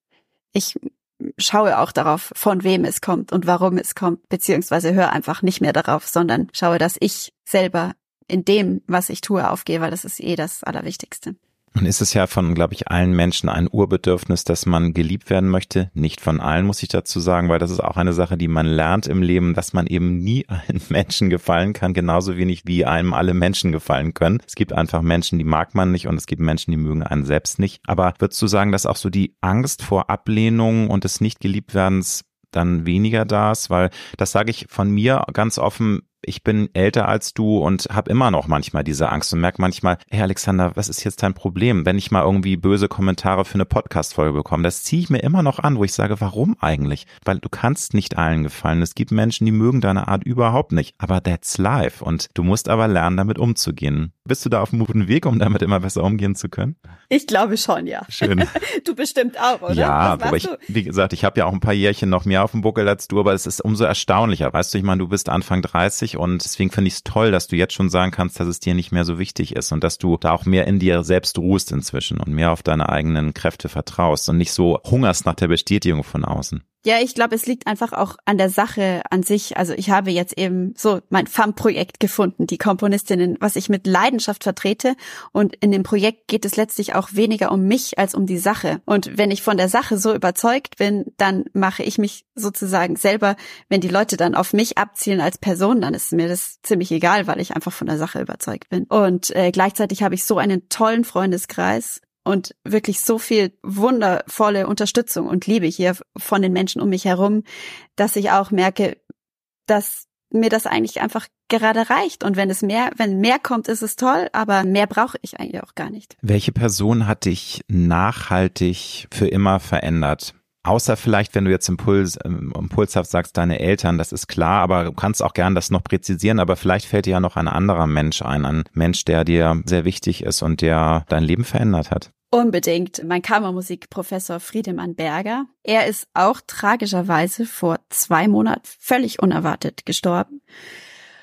S1: ich schaue auch darauf, von wem es kommt und warum es kommt, beziehungsweise höre einfach nicht mehr darauf, sondern schaue, dass ich selber in dem, was ich tue, aufgehe, weil das ist das Allerwichtigste.
S2: Und ist es ja von, glaube ich, allen Menschen ein Urbedürfnis, dass man geliebt werden möchte. Nicht von allen, muss ich dazu sagen, weil das ist auch eine Sache, die man lernt im Leben, dass man eben nie allen Menschen gefallen kann, genauso wenig wie einem alle Menschen gefallen können. Es gibt einfach Menschen, die mag man nicht und es gibt Menschen, die mögen einen selbst nicht. Aber würdest du sagen, dass auch so die Angst vor Ablehnung und des Nicht-Geliebtwerdens dann weniger da ist? Weil das sage ich von mir ganz offen, ich bin älter als du und habe immer noch manchmal diese Angst und merke manchmal, hey Alexander, was ist jetzt dein Problem? Wenn ich mal irgendwie böse Kommentare für eine Podcast-Folge bekomme, das ziehe ich mir immer noch an, wo ich sage, warum eigentlich? Weil du kannst nicht allen gefallen. Es gibt Menschen, die mögen deine Art überhaupt nicht. Aber that's life und du musst aber lernen, damit umzugehen. Bist du da auf einem guten Weg, um damit immer besser umgehen zu können?
S1: Ich glaube schon, ja.
S2: Schön.
S1: Du bestimmt auch, oder?
S2: Ja, aber wie gesagt, ich habe ja auch ein paar Jährchen noch mehr auf dem Buckel als du, aber es ist umso erstaunlicher. Weißt du, ich meine, du bist Anfang 30 und deswegen finde ich es toll, dass du jetzt schon sagen kannst, dass es dir nicht mehr so wichtig ist und dass du da auch mehr in dir selbst ruhst inzwischen und mehr auf deine eigenen Kräfte vertraust und nicht so hungerst nach der Bestätigung von außen.
S1: Ja, ich glaube, es liegt einfach auch an der Sache an sich. Also ich habe jetzt eben so mein FAM-Projekt gefunden, die Komponistinnen, was ich mit Leidenschaft vertrete. Und in dem Projekt geht es letztlich auch weniger um mich als um die Sache. Und wenn ich von der Sache so überzeugt bin, dann mache ich mich sozusagen selber, wenn die Leute dann auf mich abzielen als Person, dann ist mir das ziemlich egal, weil ich einfach von der Sache überzeugt bin. Und gleichzeitig habe ich so einen tollen Freundeskreis und wirklich so viel wundervolle Unterstützung und Liebe hier von den Menschen um mich herum, dass ich auch merke, dass mir das eigentlich einfach gerade reicht. Und wenn mehr kommt, ist es toll, aber mehr brauche ich eigentlich auch gar nicht.
S2: Welche Person hat dich nachhaltig für immer verändert? Außer vielleicht, wenn du jetzt impulshaft sagst, deine Eltern, das ist klar, aber du kannst auch gern das noch präzisieren, aber vielleicht fällt dir ja noch ein anderer Mensch ein Mensch, der dir sehr wichtig ist und der dein Leben verändert hat.
S1: Unbedingt. Mein Kammermusikprofessor Friedemann Berger. Er ist auch tragischerweise vor 2 Monaten völlig unerwartet gestorben.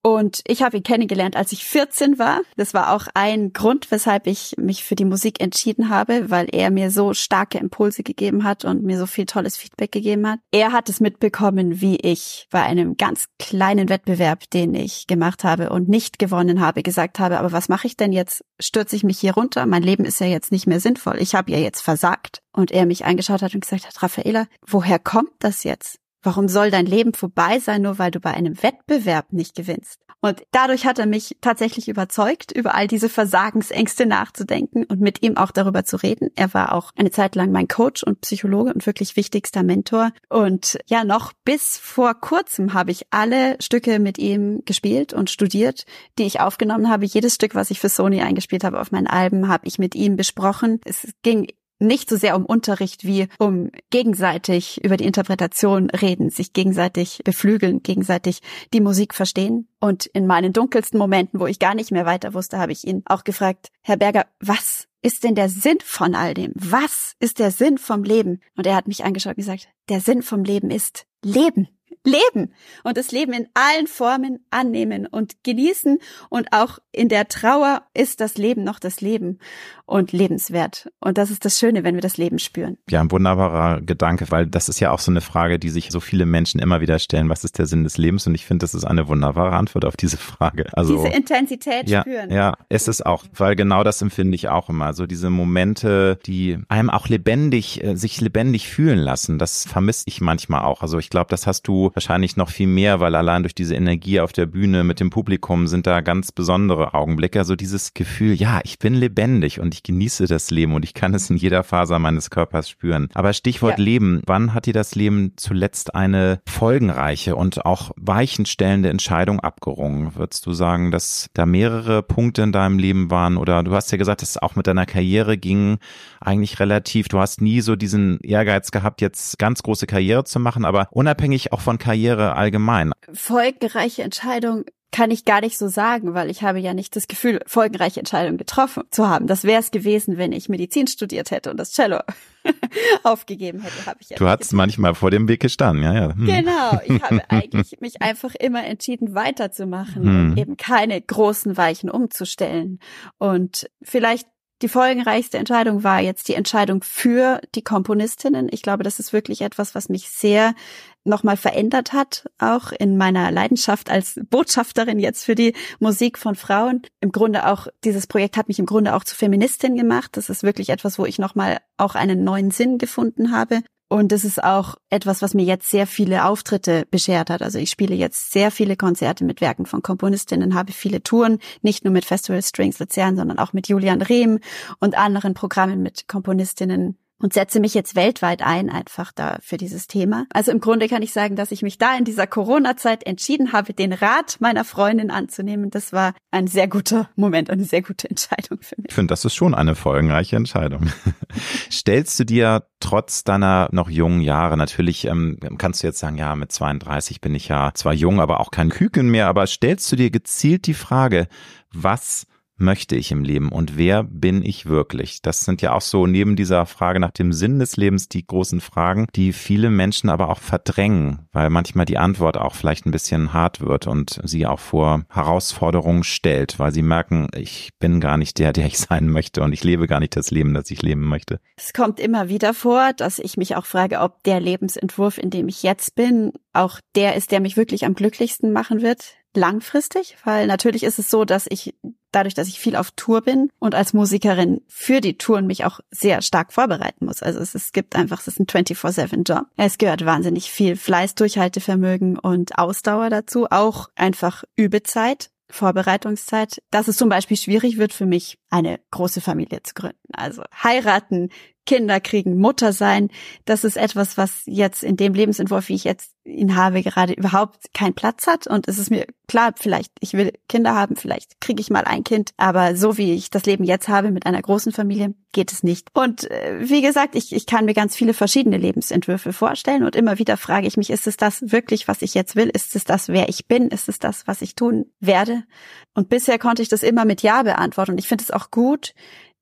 S1: Und ich habe ihn kennengelernt, als ich 14 war. Das war auch ein Grund, weshalb ich mich für die Musik entschieden habe, weil er mir so starke Impulse gegeben hat und mir so viel tolles Feedback gegeben hat. Er hat es mitbekommen, wie ich bei einem ganz kleinen Wettbewerb, den ich gemacht habe und nicht gewonnen habe, gesagt habe, aber was mache ich denn jetzt? Stürze ich mich hier runter? Mein Leben ist ja jetzt nicht mehr sinnvoll. Ich habe ja jetzt versagt. Und er mich angeschaut hat und gesagt hat, Raffaela, woher kommt das jetzt? Warum soll dein Leben vorbei sein, nur weil du bei einem Wettbewerb nicht gewinnst? Und dadurch hat er mich tatsächlich überzeugt, über all diese Versagensängste nachzudenken und mit ihm auch darüber zu reden. Er war auch eine Zeit lang mein Coach und Psychologe und wirklich wichtigster Mentor. Und ja, noch bis vor kurzem habe ich alle Stücke mit ihm gespielt und studiert, die ich aufgenommen habe. Jedes Stück, was ich für Sony eingespielt habe auf meinen Alben, habe ich mit ihm besprochen. Es ging nicht so sehr um Unterricht wie um gegenseitig über die Interpretation reden, sich gegenseitig beflügeln, gegenseitig die Musik verstehen. Und in meinen dunkelsten Momenten, wo ich gar nicht mehr weiter wusste, habe ich ihn auch gefragt, Herr Berger, was ist denn der Sinn von all dem? Was ist der Sinn vom Leben? Und er hat mich angeschaut und gesagt, der Sinn vom Leben ist Leben. Leben und das Leben in allen Formen annehmen und genießen, und auch in der Trauer ist das Leben noch das Leben und lebenswert, und das ist das Schöne, wenn wir das Leben spüren.
S2: Ja, ein wunderbarer Gedanke, weil das ist ja auch so eine Frage, die sich so viele Menschen immer wieder stellen, was ist der Sinn des Lebens, und ich finde, das ist eine wunderbare Antwort auf diese Frage. Also
S1: diese Intensität spüren.
S2: Ja, es ist auch, weil genau das empfinde ich auch immer, so diese Momente, die einem auch sich lebendig fühlen lassen, das vermisse ich manchmal auch. Also ich glaube, das hast du wahrscheinlich noch viel mehr, weil allein durch diese Energie auf der Bühne mit dem Publikum sind da ganz besondere Augenblicke. Also dieses Gefühl, ja, ich bin lebendig und ich genieße das Leben und ich kann es in jeder Faser meines Körpers spüren. Aber Stichwort Leben, wann hat dir das Leben zuletzt eine folgenreiche und auch weichenstellende Entscheidung abgerungen? Würdest du sagen, dass da mehrere Punkte in deinem Leben waren? Oder du hast ja gesagt, dass es auch mit deiner Karriere ging, eigentlich relativ, du hast nie so diesen Ehrgeiz gehabt, jetzt ganz große Karriere zu machen, aber unabhängig auch von Karriere allgemein.
S1: Folgenreiche Entscheidung kann ich gar nicht so sagen, weil ich habe ja nicht das Gefühl, folgenreiche Entscheidungen getroffen zu haben. Das wäre es gewesen, wenn ich Medizin studiert hätte und das Cello aufgegeben hätte, habe ich ja.
S2: Du hast manchmal vor dem Weg gestanden, ja.
S1: Genau, ich habe eigentlich mich einfach immer entschieden, weiterzumachen und eben keine großen Weichen umzustellen. Und vielleicht die folgenreichste Entscheidung war jetzt die Entscheidung für die Komponistinnen. Ich glaube, das ist wirklich etwas, was mich sehr nochmal verändert hat, auch in meiner Leidenschaft als Botschafterin jetzt für die Musik von Frauen. Im Grunde auch, dieses Projekt hat mich im Grunde auch zu Feministin gemacht. Das ist wirklich etwas, wo ich nochmal auch einen neuen Sinn gefunden habe. Und es ist auch etwas, was mir jetzt sehr viele Auftritte beschert hat. Also ich spiele jetzt sehr viele Konzerte mit Werken von Komponistinnen, habe viele Touren, nicht nur mit Festival Strings Luzern, sondern auch mit Julian Rehm und anderen Programmen mit Komponistinnen, und setze mich jetzt weltweit ein, einfach da für dieses Thema. Also im Grunde kann ich sagen, dass ich mich da in dieser Corona-Zeit entschieden habe, den Rat meiner Freundin anzunehmen. Das war ein sehr guter Moment, eine sehr gute Entscheidung für mich.
S2: Ich finde, das ist schon eine folgenreiche Entscheidung. Stellst du dir trotz deiner noch jungen Jahre, natürlich kannst du jetzt sagen, ja, mit 32 bin ich ja zwar jung, aber auch kein Küken mehr, aber stellst du dir gezielt die Frage, was möchte ich im Leben und wer bin ich wirklich? Das sind ja auch so neben dieser Frage nach dem Sinn des Lebens die großen Fragen, die viele Menschen aber auch verdrängen, weil manchmal die Antwort auch vielleicht ein bisschen hart wird und sie auch vor Herausforderungen stellt, weil sie merken, ich bin gar nicht der ich sein möchte und ich lebe gar nicht das Leben, das ich leben möchte.
S1: Es kommt immer wieder vor, dass ich mich auch frage, ob der Lebensentwurf, in dem ich jetzt bin, auch der ist, der mich wirklich am glücklichsten machen wird, langfristig, weil natürlich ist es so, dass ich dadurch, dass ich viel auf Tour bin und als Musikerin für die Touren mich auch sehr stark vorbereiten muss. Also es ist ein 24/7-Job. Es gehört wahnsinnig viel Fleiß, Durchhaltevermögen und Ausdauer dazu, auch einfach Übezeit, Vorbereitungszeit, dass es zum Beispiel schwierig wird für mich, eine große Familie zu gründen. Also heiraten, Kinder kriegen, Mutter sein, das ist etwas, was jetzt in dem Lebensentwurf, wie ich jetzt ihn habe, gerade überhaupt keinen Platz hat. Und es ist mir klar, vielleicht, ich will Kinder haben, vielleicht kriege ich mal ein Kind, aber so wie ich das Leben jetzt habe mit einer großen Familie, geht es nicht. Und wie gesagt, ich kann mir ganz viele verschiedene Lebensentwürfe vorstellen und immer wieder frage ich mich, ist es das wirklich, was ich jetzt will? Ist es das, wer ich bin? Ist es das, was ich tun werde? Und bisher konnte ich das immer mit Ja beantworten und ich finde es auch gut,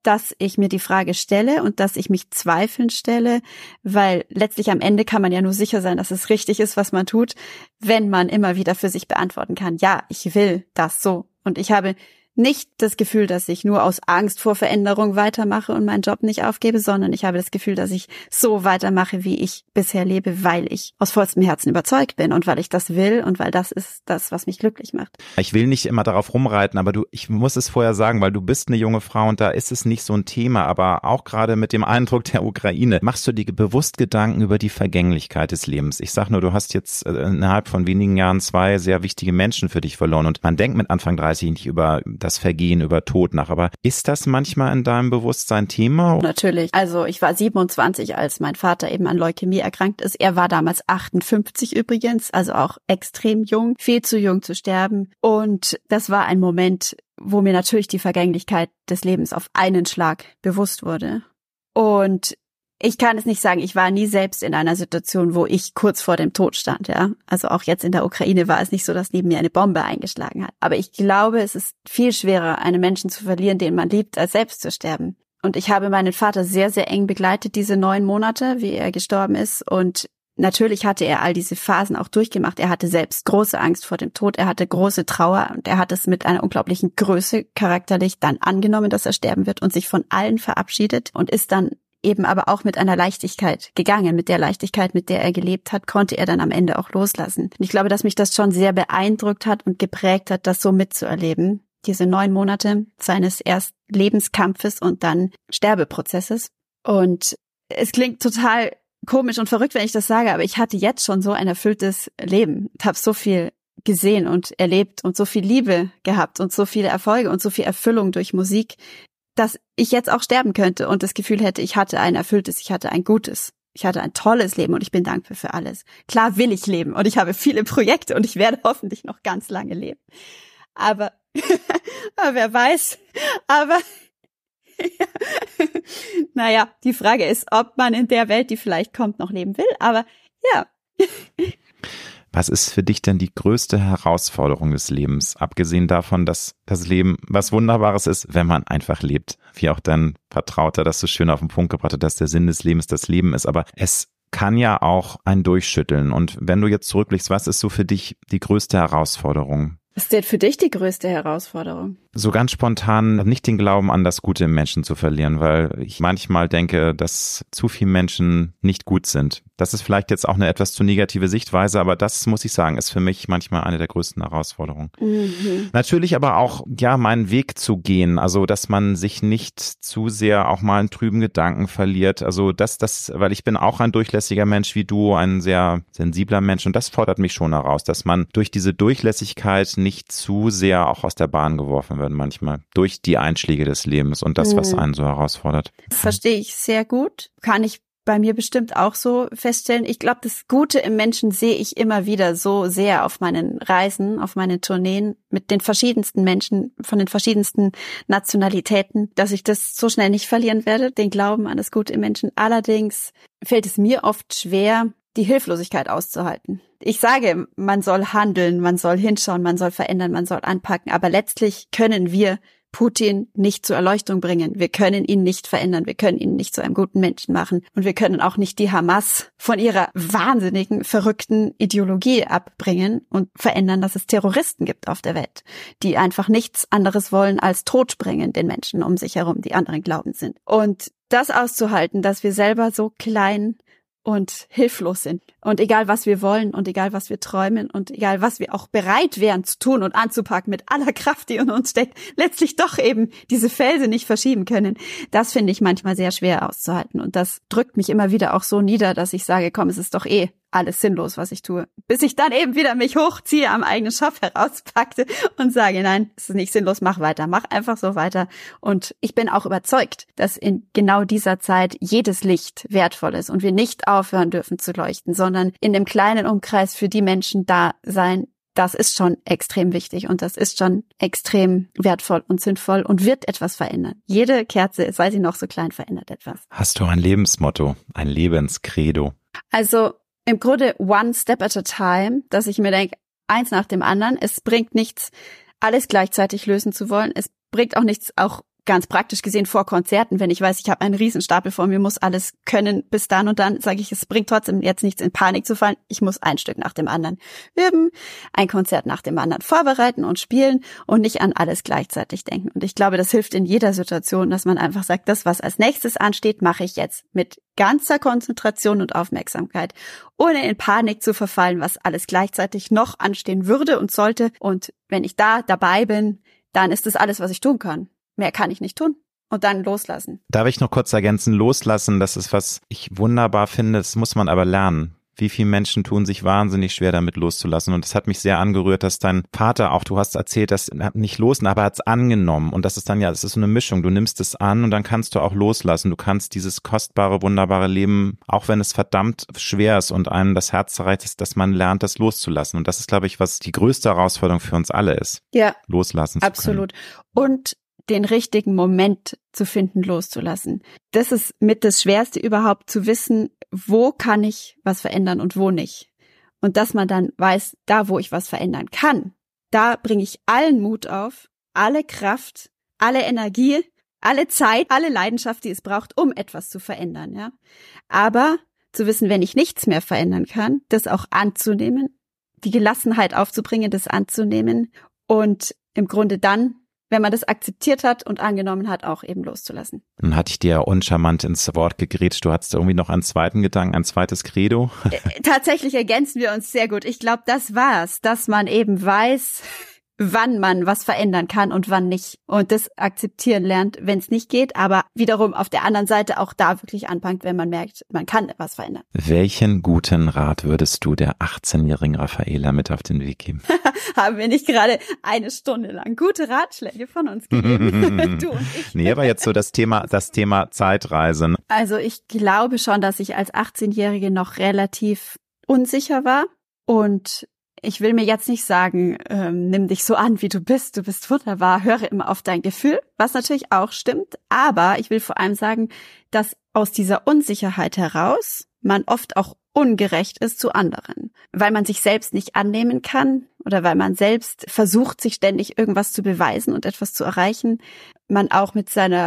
S1: dass ich mir die Frage stelle und dass ich mich Zweifeln stelle, weil letztlich am Ende kann man ja nur sicher sein, dass es richtig ist, was man tut, wenn man immer wieder für sich beantworten kann, ja, ich will das so. Und ich habe nicht das Gefühl, dass ich nur aus Angst vor Veränderung weitermache und meinen Job nicht aufgebe, sondern ich habe das Gefühl, dass ich so weitermache, wie ich bisher lebe, weil ich aus vollstem Herzen überzeugt bin und weil ich das will und weil das ist das, was mich glücklich macht.
S2: Ich will nicht immer darauf rumreiten, aber ich muss es vorher sagen, weil du bist eine junge Frau und da ist es nicht so ein Thema, aber auch gerade mit dem Eindruck der Ukraine, machst du dir bewusst Gedanken über die Vergänglichkeit des Lebens? Ich sag nur, du hast jetzt innerhalb von wenigen Jahren 2 sehr wichtige Menschen für dich verloren und man denkt mit Anfang 30 nicht über das Vergehen, über Tod nach. Aber ist das manchmal in deinem Bewusstsein Thema?
S1: Natürlich. Also ich war 27, als mein Vater eben an Leukämie erkrankt ist. Er war damals 58 übrigens, also auch extrem jung, viel zu jung zu sterben. Und das war ein Moment, wo mir natürlich die Vergänglichkeit des Lebens auf einen Schlag bewusst wurde. Und ich kann es nicht sagen, ich war nie selbst in einer Situation, wo ich kurz vor dem Tod stand, ja. Also auch jetzt in der Ukraine war es nicht so, dass neben mir eine Bombe eingeschlagen hat. Aber ich glaube, es ist viel schwerer, einen Menschen zu verlieren, den man liebt, als selbst zu sterben. Und ich habe meinen Vater sehr, sehr eng begleitet, diese 9 Monate, wie er gestorben ist. Und natürlich hatte er all diese Phasen auch durchgemacht. Er hatte selbst große Angst vor dem Tod, er hatte große Trauer und er hat es mit einer unglaublichen Größe charakterlich dann angenommen, dass er sterben wird und sich von allen verabschiedet und ist dann eben aber auch mit einer Leichtigkeit gegangen. Mit der Leichtigkeit, mit der er gelebt hat, konnte er dann am Ende auch loslassen. Und ich glaube, dass mich das schon sehr beeindruckt hat und geprägt hat, das so mitzuerleben. Diese 9 Monate seines erst Lebenskampfes und dann Sterbeprozesses. Und es klingt total komisch und verrückt, wenn ich das sage, aber ich hatte jetzt schon so ein erfülltes Leben. Ich habe so viel gesehen und erlebt und so viel Liebe gehabt und so viele Erfolge und so viel Erfüllung durch Musik, dass ich jetzt auch sterben könnte und das Gefühl hätte, ich hatte ein erfülltes, ich hatte ein gutes, ich hatte ein tolles Leben und ich bin dankbar für alles. Klar will ich leben und ich habe viele Projekte und ich werde hoffentlich noch ganz lange leben. Aber wer weiß, aber naja, die Frage ist, ob man in der Welt, die vielleicht kommt, noch leben will, aber ja.
S2: Was ist für dich denn die größte Herausforderung des Lebens? Abgesehen davon, dass das Leben was Wunderbares ist, wenn man einfach lebt. Wie auch dein Vertrauter das so schön auf den Punkt gebracht hat, dass der Sinn des Lebens das Leben ist. Aber es kann ja auch ein Durchschütteln. Und wenn du jetzt zurückblickst, was ist so für dich die größte Herausforderung?
S1: Was ist denn für dich die größte Herausforderung?
S2: So ganz spontan nicht den Glauben an das Gute im Menschen zu verlieren, weil ich manchmal denke, dass zu viele Menschen nicht gut sind. Das ist vielleicht jetzt auch eine etwas zu negative Sichtweise, aber das muss ich sagen, ist für mich manchmal eine der größten Herausforderungen. Mhm. Natürlich aber auch, ja, meinen Weg zu gehen, also dass man sich nicht zu sehr auch mal in trüben Gedanken verliert. Also weil ich bin auch ein durchlässiger Mensch wie du, ein sehr sensibler Mensch und das fordert mich schon heraus, dass man durch diese Durchlässigkeit nicht zu sehr auch aus der Bahn geworfen wird manchmal durch die Einschläge des Lebens und das, was einen so herausfordert.
S1: Das verstehe ich sehr gut. Kann ich bei mir bestimmt auch so feststellen. Ich glaube, das Gute im Menschen sehe ich immer wieder so sehr auf meinen Reisen, auf meinen Tourneen mit den verschiedensten Menschen von den verschiedensten Nationalitäten, dass ich das so schnell nicht verlieren werde, den Glauben an das Gute im Menschen. Allerdings fällt es mir oft schwer, die Hilflosigkeit auszuhalten. Ich sage, man soll handeln, man soll hinschauen, man soll verändern, man soll anpacken, aber letztlich können wir Putin nicht zur Erleuchtung bringen. Wir können ihn nicht verändern, wir können ihn nicht zu einem guten Menschen machen und wir können auch nicht die Hamas von ihrer wahnsinnigen, verrückten Ideologie abbringen und verändern, dass es Terroristen gibt auf der Welt, die einfach nichts anderes wollen als Tod bringen den Menschen um sich herum, die anderen Glauben sind. Und das auszuhalten, dass wir selber so klein und hilflos sind. Und egal, was wir wollen und egal, was wir träumen und egal, was wir auch bereit wären zu tun und anzupacken mit aller Kraft, die in uns steckt, letztlich doch eben diese Felsen nicht verschieben können. Das finde ich manchmal sehr schwer auszuhalten. Und das drückt mich immer wieder auch so nieder, dass ich sage, komm, es ist doch alles sinnlos, was ich tue. Bis ich dann eben wieder mich hochziehe, am eigenen Schopf herauspackte und sage, nein, es ist nicht sinnlos, mach weiter, mach einfach so weiter. Und ich bin auch überzeugt, dass in genau dieser Zeit jedes Licht wertvoll ist und wir nicht aufhören dürfen zu leuchten, sondern in dem kleinen Umkreis für die Menschen da sein. Das ist schon extrem wichtig und das ist schon extrem wertvoll und sinnvoll und wird etwas verändern. Jede Kerze, sei sie noch so klein, verändert etwas.
S2: Hast du ein Lebensmotto, ein Lebenskredo?
S1: Also im Grunde one step at a time, dass ich mir denke, eins nach dem anderen. Es bringt nichts, alles gleichzeitig lösen zu wollen. Es bringt auch nichts, auch ganz praktisch gesehen vor Konzerten, wenn ich weiß, ich habe einen Riesenstapel vor mir, muss alles können bis dann und dann, sage ich, es bringt trotzdem jetzt nichts in Panik zu fallen. Ich muss ein Stück nach dem anderen üben, ein Konzert nach dem anderen vorbereiten und spielen und nicht an alles gleichzeitig denken. Und ich glaube, das hilft in jeder Situation, dass man einfach sagt, das, was als nächstes ansteht, mache ich jetzt mit ganzer Konzentration und Aufmerksamkeit, ohne in Panik zu verfallen, was alles gleichzeitig noch anstehen würde und sollte. Und wenn ich da dabei bin, dann ist das alles, was ich tun kann. Mehr kann ich nicht tun. Und dann loslassen.
S2: Darf ich noch kurz ergänzen, loslassen, das ist, was ich wunderbar finde, das muss man aber lernen. Wie viele Menschen tun sich wahnsinnig schwer, damit loszulassen. Und das hat mich sehr angerührt, dass dein Vater auch, du hast erzählt, dass nicht loslassen, aber er hat es angenommen. Und das ist dann ja, es ist so eine Mischung. Du nimmst es an und dann kannst du auch loslassen. Du kannst dieses kostbare, wunderbare Leben, auch wenn es verdammt schwer ist und einem das Herz zerreißt, ist, dass man lernt, das loszulassen. Und das ist, glaube ich, was die größte Herausforderung für uns alle ist.
S1: Ja.
S2: Loslassen zu können.
S1: Absolut. Und den richtigen Moment zu finden, loszulassen. Das ist mit das Schwerste überhaupt, zu wissen, wo kann ich was verändern und wo nicht. Und dass man dann weiß, da wo ich was verändern kann, da bringe ich allen Mut auf, alle Kraft, alle Energie, alle Zeit, alle Leidenschaft, die es braucht, um etwas zu verändern. Ja. Aber zu wissen, wenn ich nichts mehr verändern kann, das auch anzunehmen, die Gelassenheit aufzubringen, das anzunehmen und im Grunde dann, wenn man das akzeptiert hat und angenommen hat, auch eben loszulassen.
S2: Dann hatte ich dir uncharmant ins Wort gegrätscht. Du hattest irgendwie noch einen zweiten Gedanken, ein zweites Credo.
S1: Tatsächlich ergänzen wir uns sehr gut. Ich glaube, das war's, dass man eben weiß, wann man was verändern kann und wann nicht. Und das akzeptieren lernt, wenn es nicht geht, aber wiederum auf der anderen Seite auch da wirklich anpackt, wenn man merkt, man kann was verändern.
S2: Welchen guten Rat würdest du der 18-jährigen Raffaela mit auf den Weg geben?
S1: Haben wir nicht gerade eine Stunde lang gute Ratschläge von uns gegeben? Du und ich.
S2: Nee, aber jetzt so das Thema Zeitreisen.
S1: Also ich glaube schon, dass ich als 18-Jährige noch relativ unsicher war und ich will mir jetzt nicht sagen, nimm dich so an, wie du bist wunderbar, höre immer auf dein Gefühl, was natürlich auch stimmt, aber ich will vor allem sagen, dass aus dieser Unsicherheit heraus man oft auch ungerecht ist zu anderen, weil man sich selbst nicht annehmen kann oder weil man selbst versucht, sich ständig irgendwas zu beweisen und etwas zu erreichen, man auch mit seiner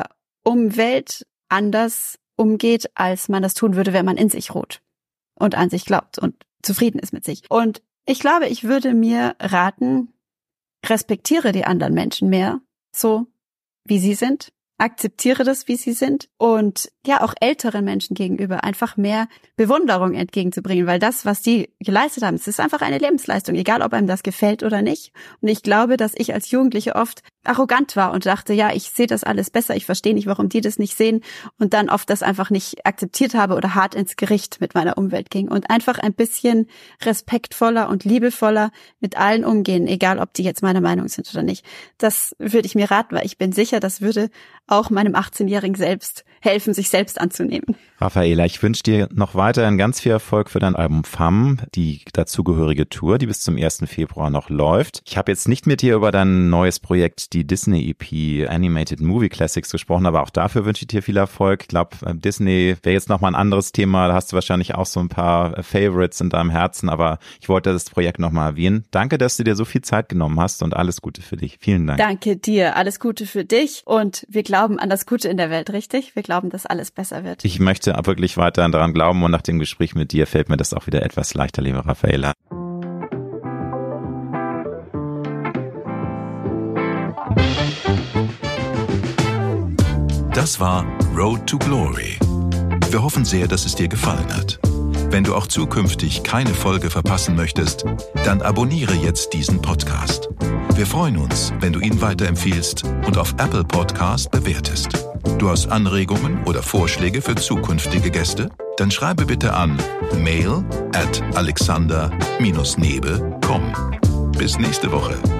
S1: Umwelt anders umgeht, als man das tun würde, wenn man in sich ruht und an sich glaubt und zufrieden ist mit sich. Und ich glaube, ich würde mir raten, respektiere die anderen Menschen mehr, so wie sie sind, akzeptiere das, wie sie sind und ja auch älteren Menschen gegenüber einfach mehr Bewunderung entgegenzubringen, weil das, was die geleistet haben, es ist einfach eine Lebensleistung, egal ob einem das gefällt oder nicht. Und ich glaube, dass ich als Jugendliche oft arrogant war und dachte, ja, ich sehe das alles besser, ich verstehe nicht, warum die das nicht sehen und dann oft das einfach nicht akzeptiert habe oder hart ins Gericht mit meiner Umwelt ging und einfach ein bisschen respektvoller und liebevoller mit allen umgehen, egal ob die jetzt meiner Meinung sind oder nicht. Das würde ich mir raten, weil ich bin sicher, das würde auch meinem 18-Jährigen selbst helfen, sich selbst anzunehmen.
S2: Raffaela, ich wünsche dir noch weiterhin ganz viel Erfolg für dein Album Femme, die dazugehörige Tour, die bis zum 1. Februar noch läuft. Ich habe jetzt nicht mit dir über dein neues Projekt, die Disney-EP Animated Movie Classics, gesprochen, aber auch dafür wünsche ich dir viel Erfolg. Ich glaube, Disney wäre jetzt nochmal ein anderes Thema, da hast du wahrscheinlich auch so ein paar Favorites in deinem Herzen, aber ich wollte das Projekt nochmal erwähnen. Danke, dass du dir so viel Zeit genommen hast und alles Gute für dich. Vielen Dank.
S1: Danke dir, alles Gute für dich und wir glauben an das Gute in der Welt, richtig? Wir glauben, dass alles besser wird.
S2: Ich möchte wirklich weiterhin daran glauben und nach dem Gespräch mit dir fällt mir das auch wieder etwas leichter, liebe Raffaela.
S3: Das war Road to Glory. Wir hoffen sehr, dass es dir gefallen hat. Wenn du auch zukünftig keine Folge verpassen möchtest, dann abonniere jetzt diesen Podcast. Wir freuen uns, wenn du ihn weiterempfiehlst und auf Apple Podcast bewertest. Du hast Anregungen oder Vorschläge für zukünftige Gäste? Dann schreibe bitte an mail@alexander-nebe.com. Bis nächste Woche.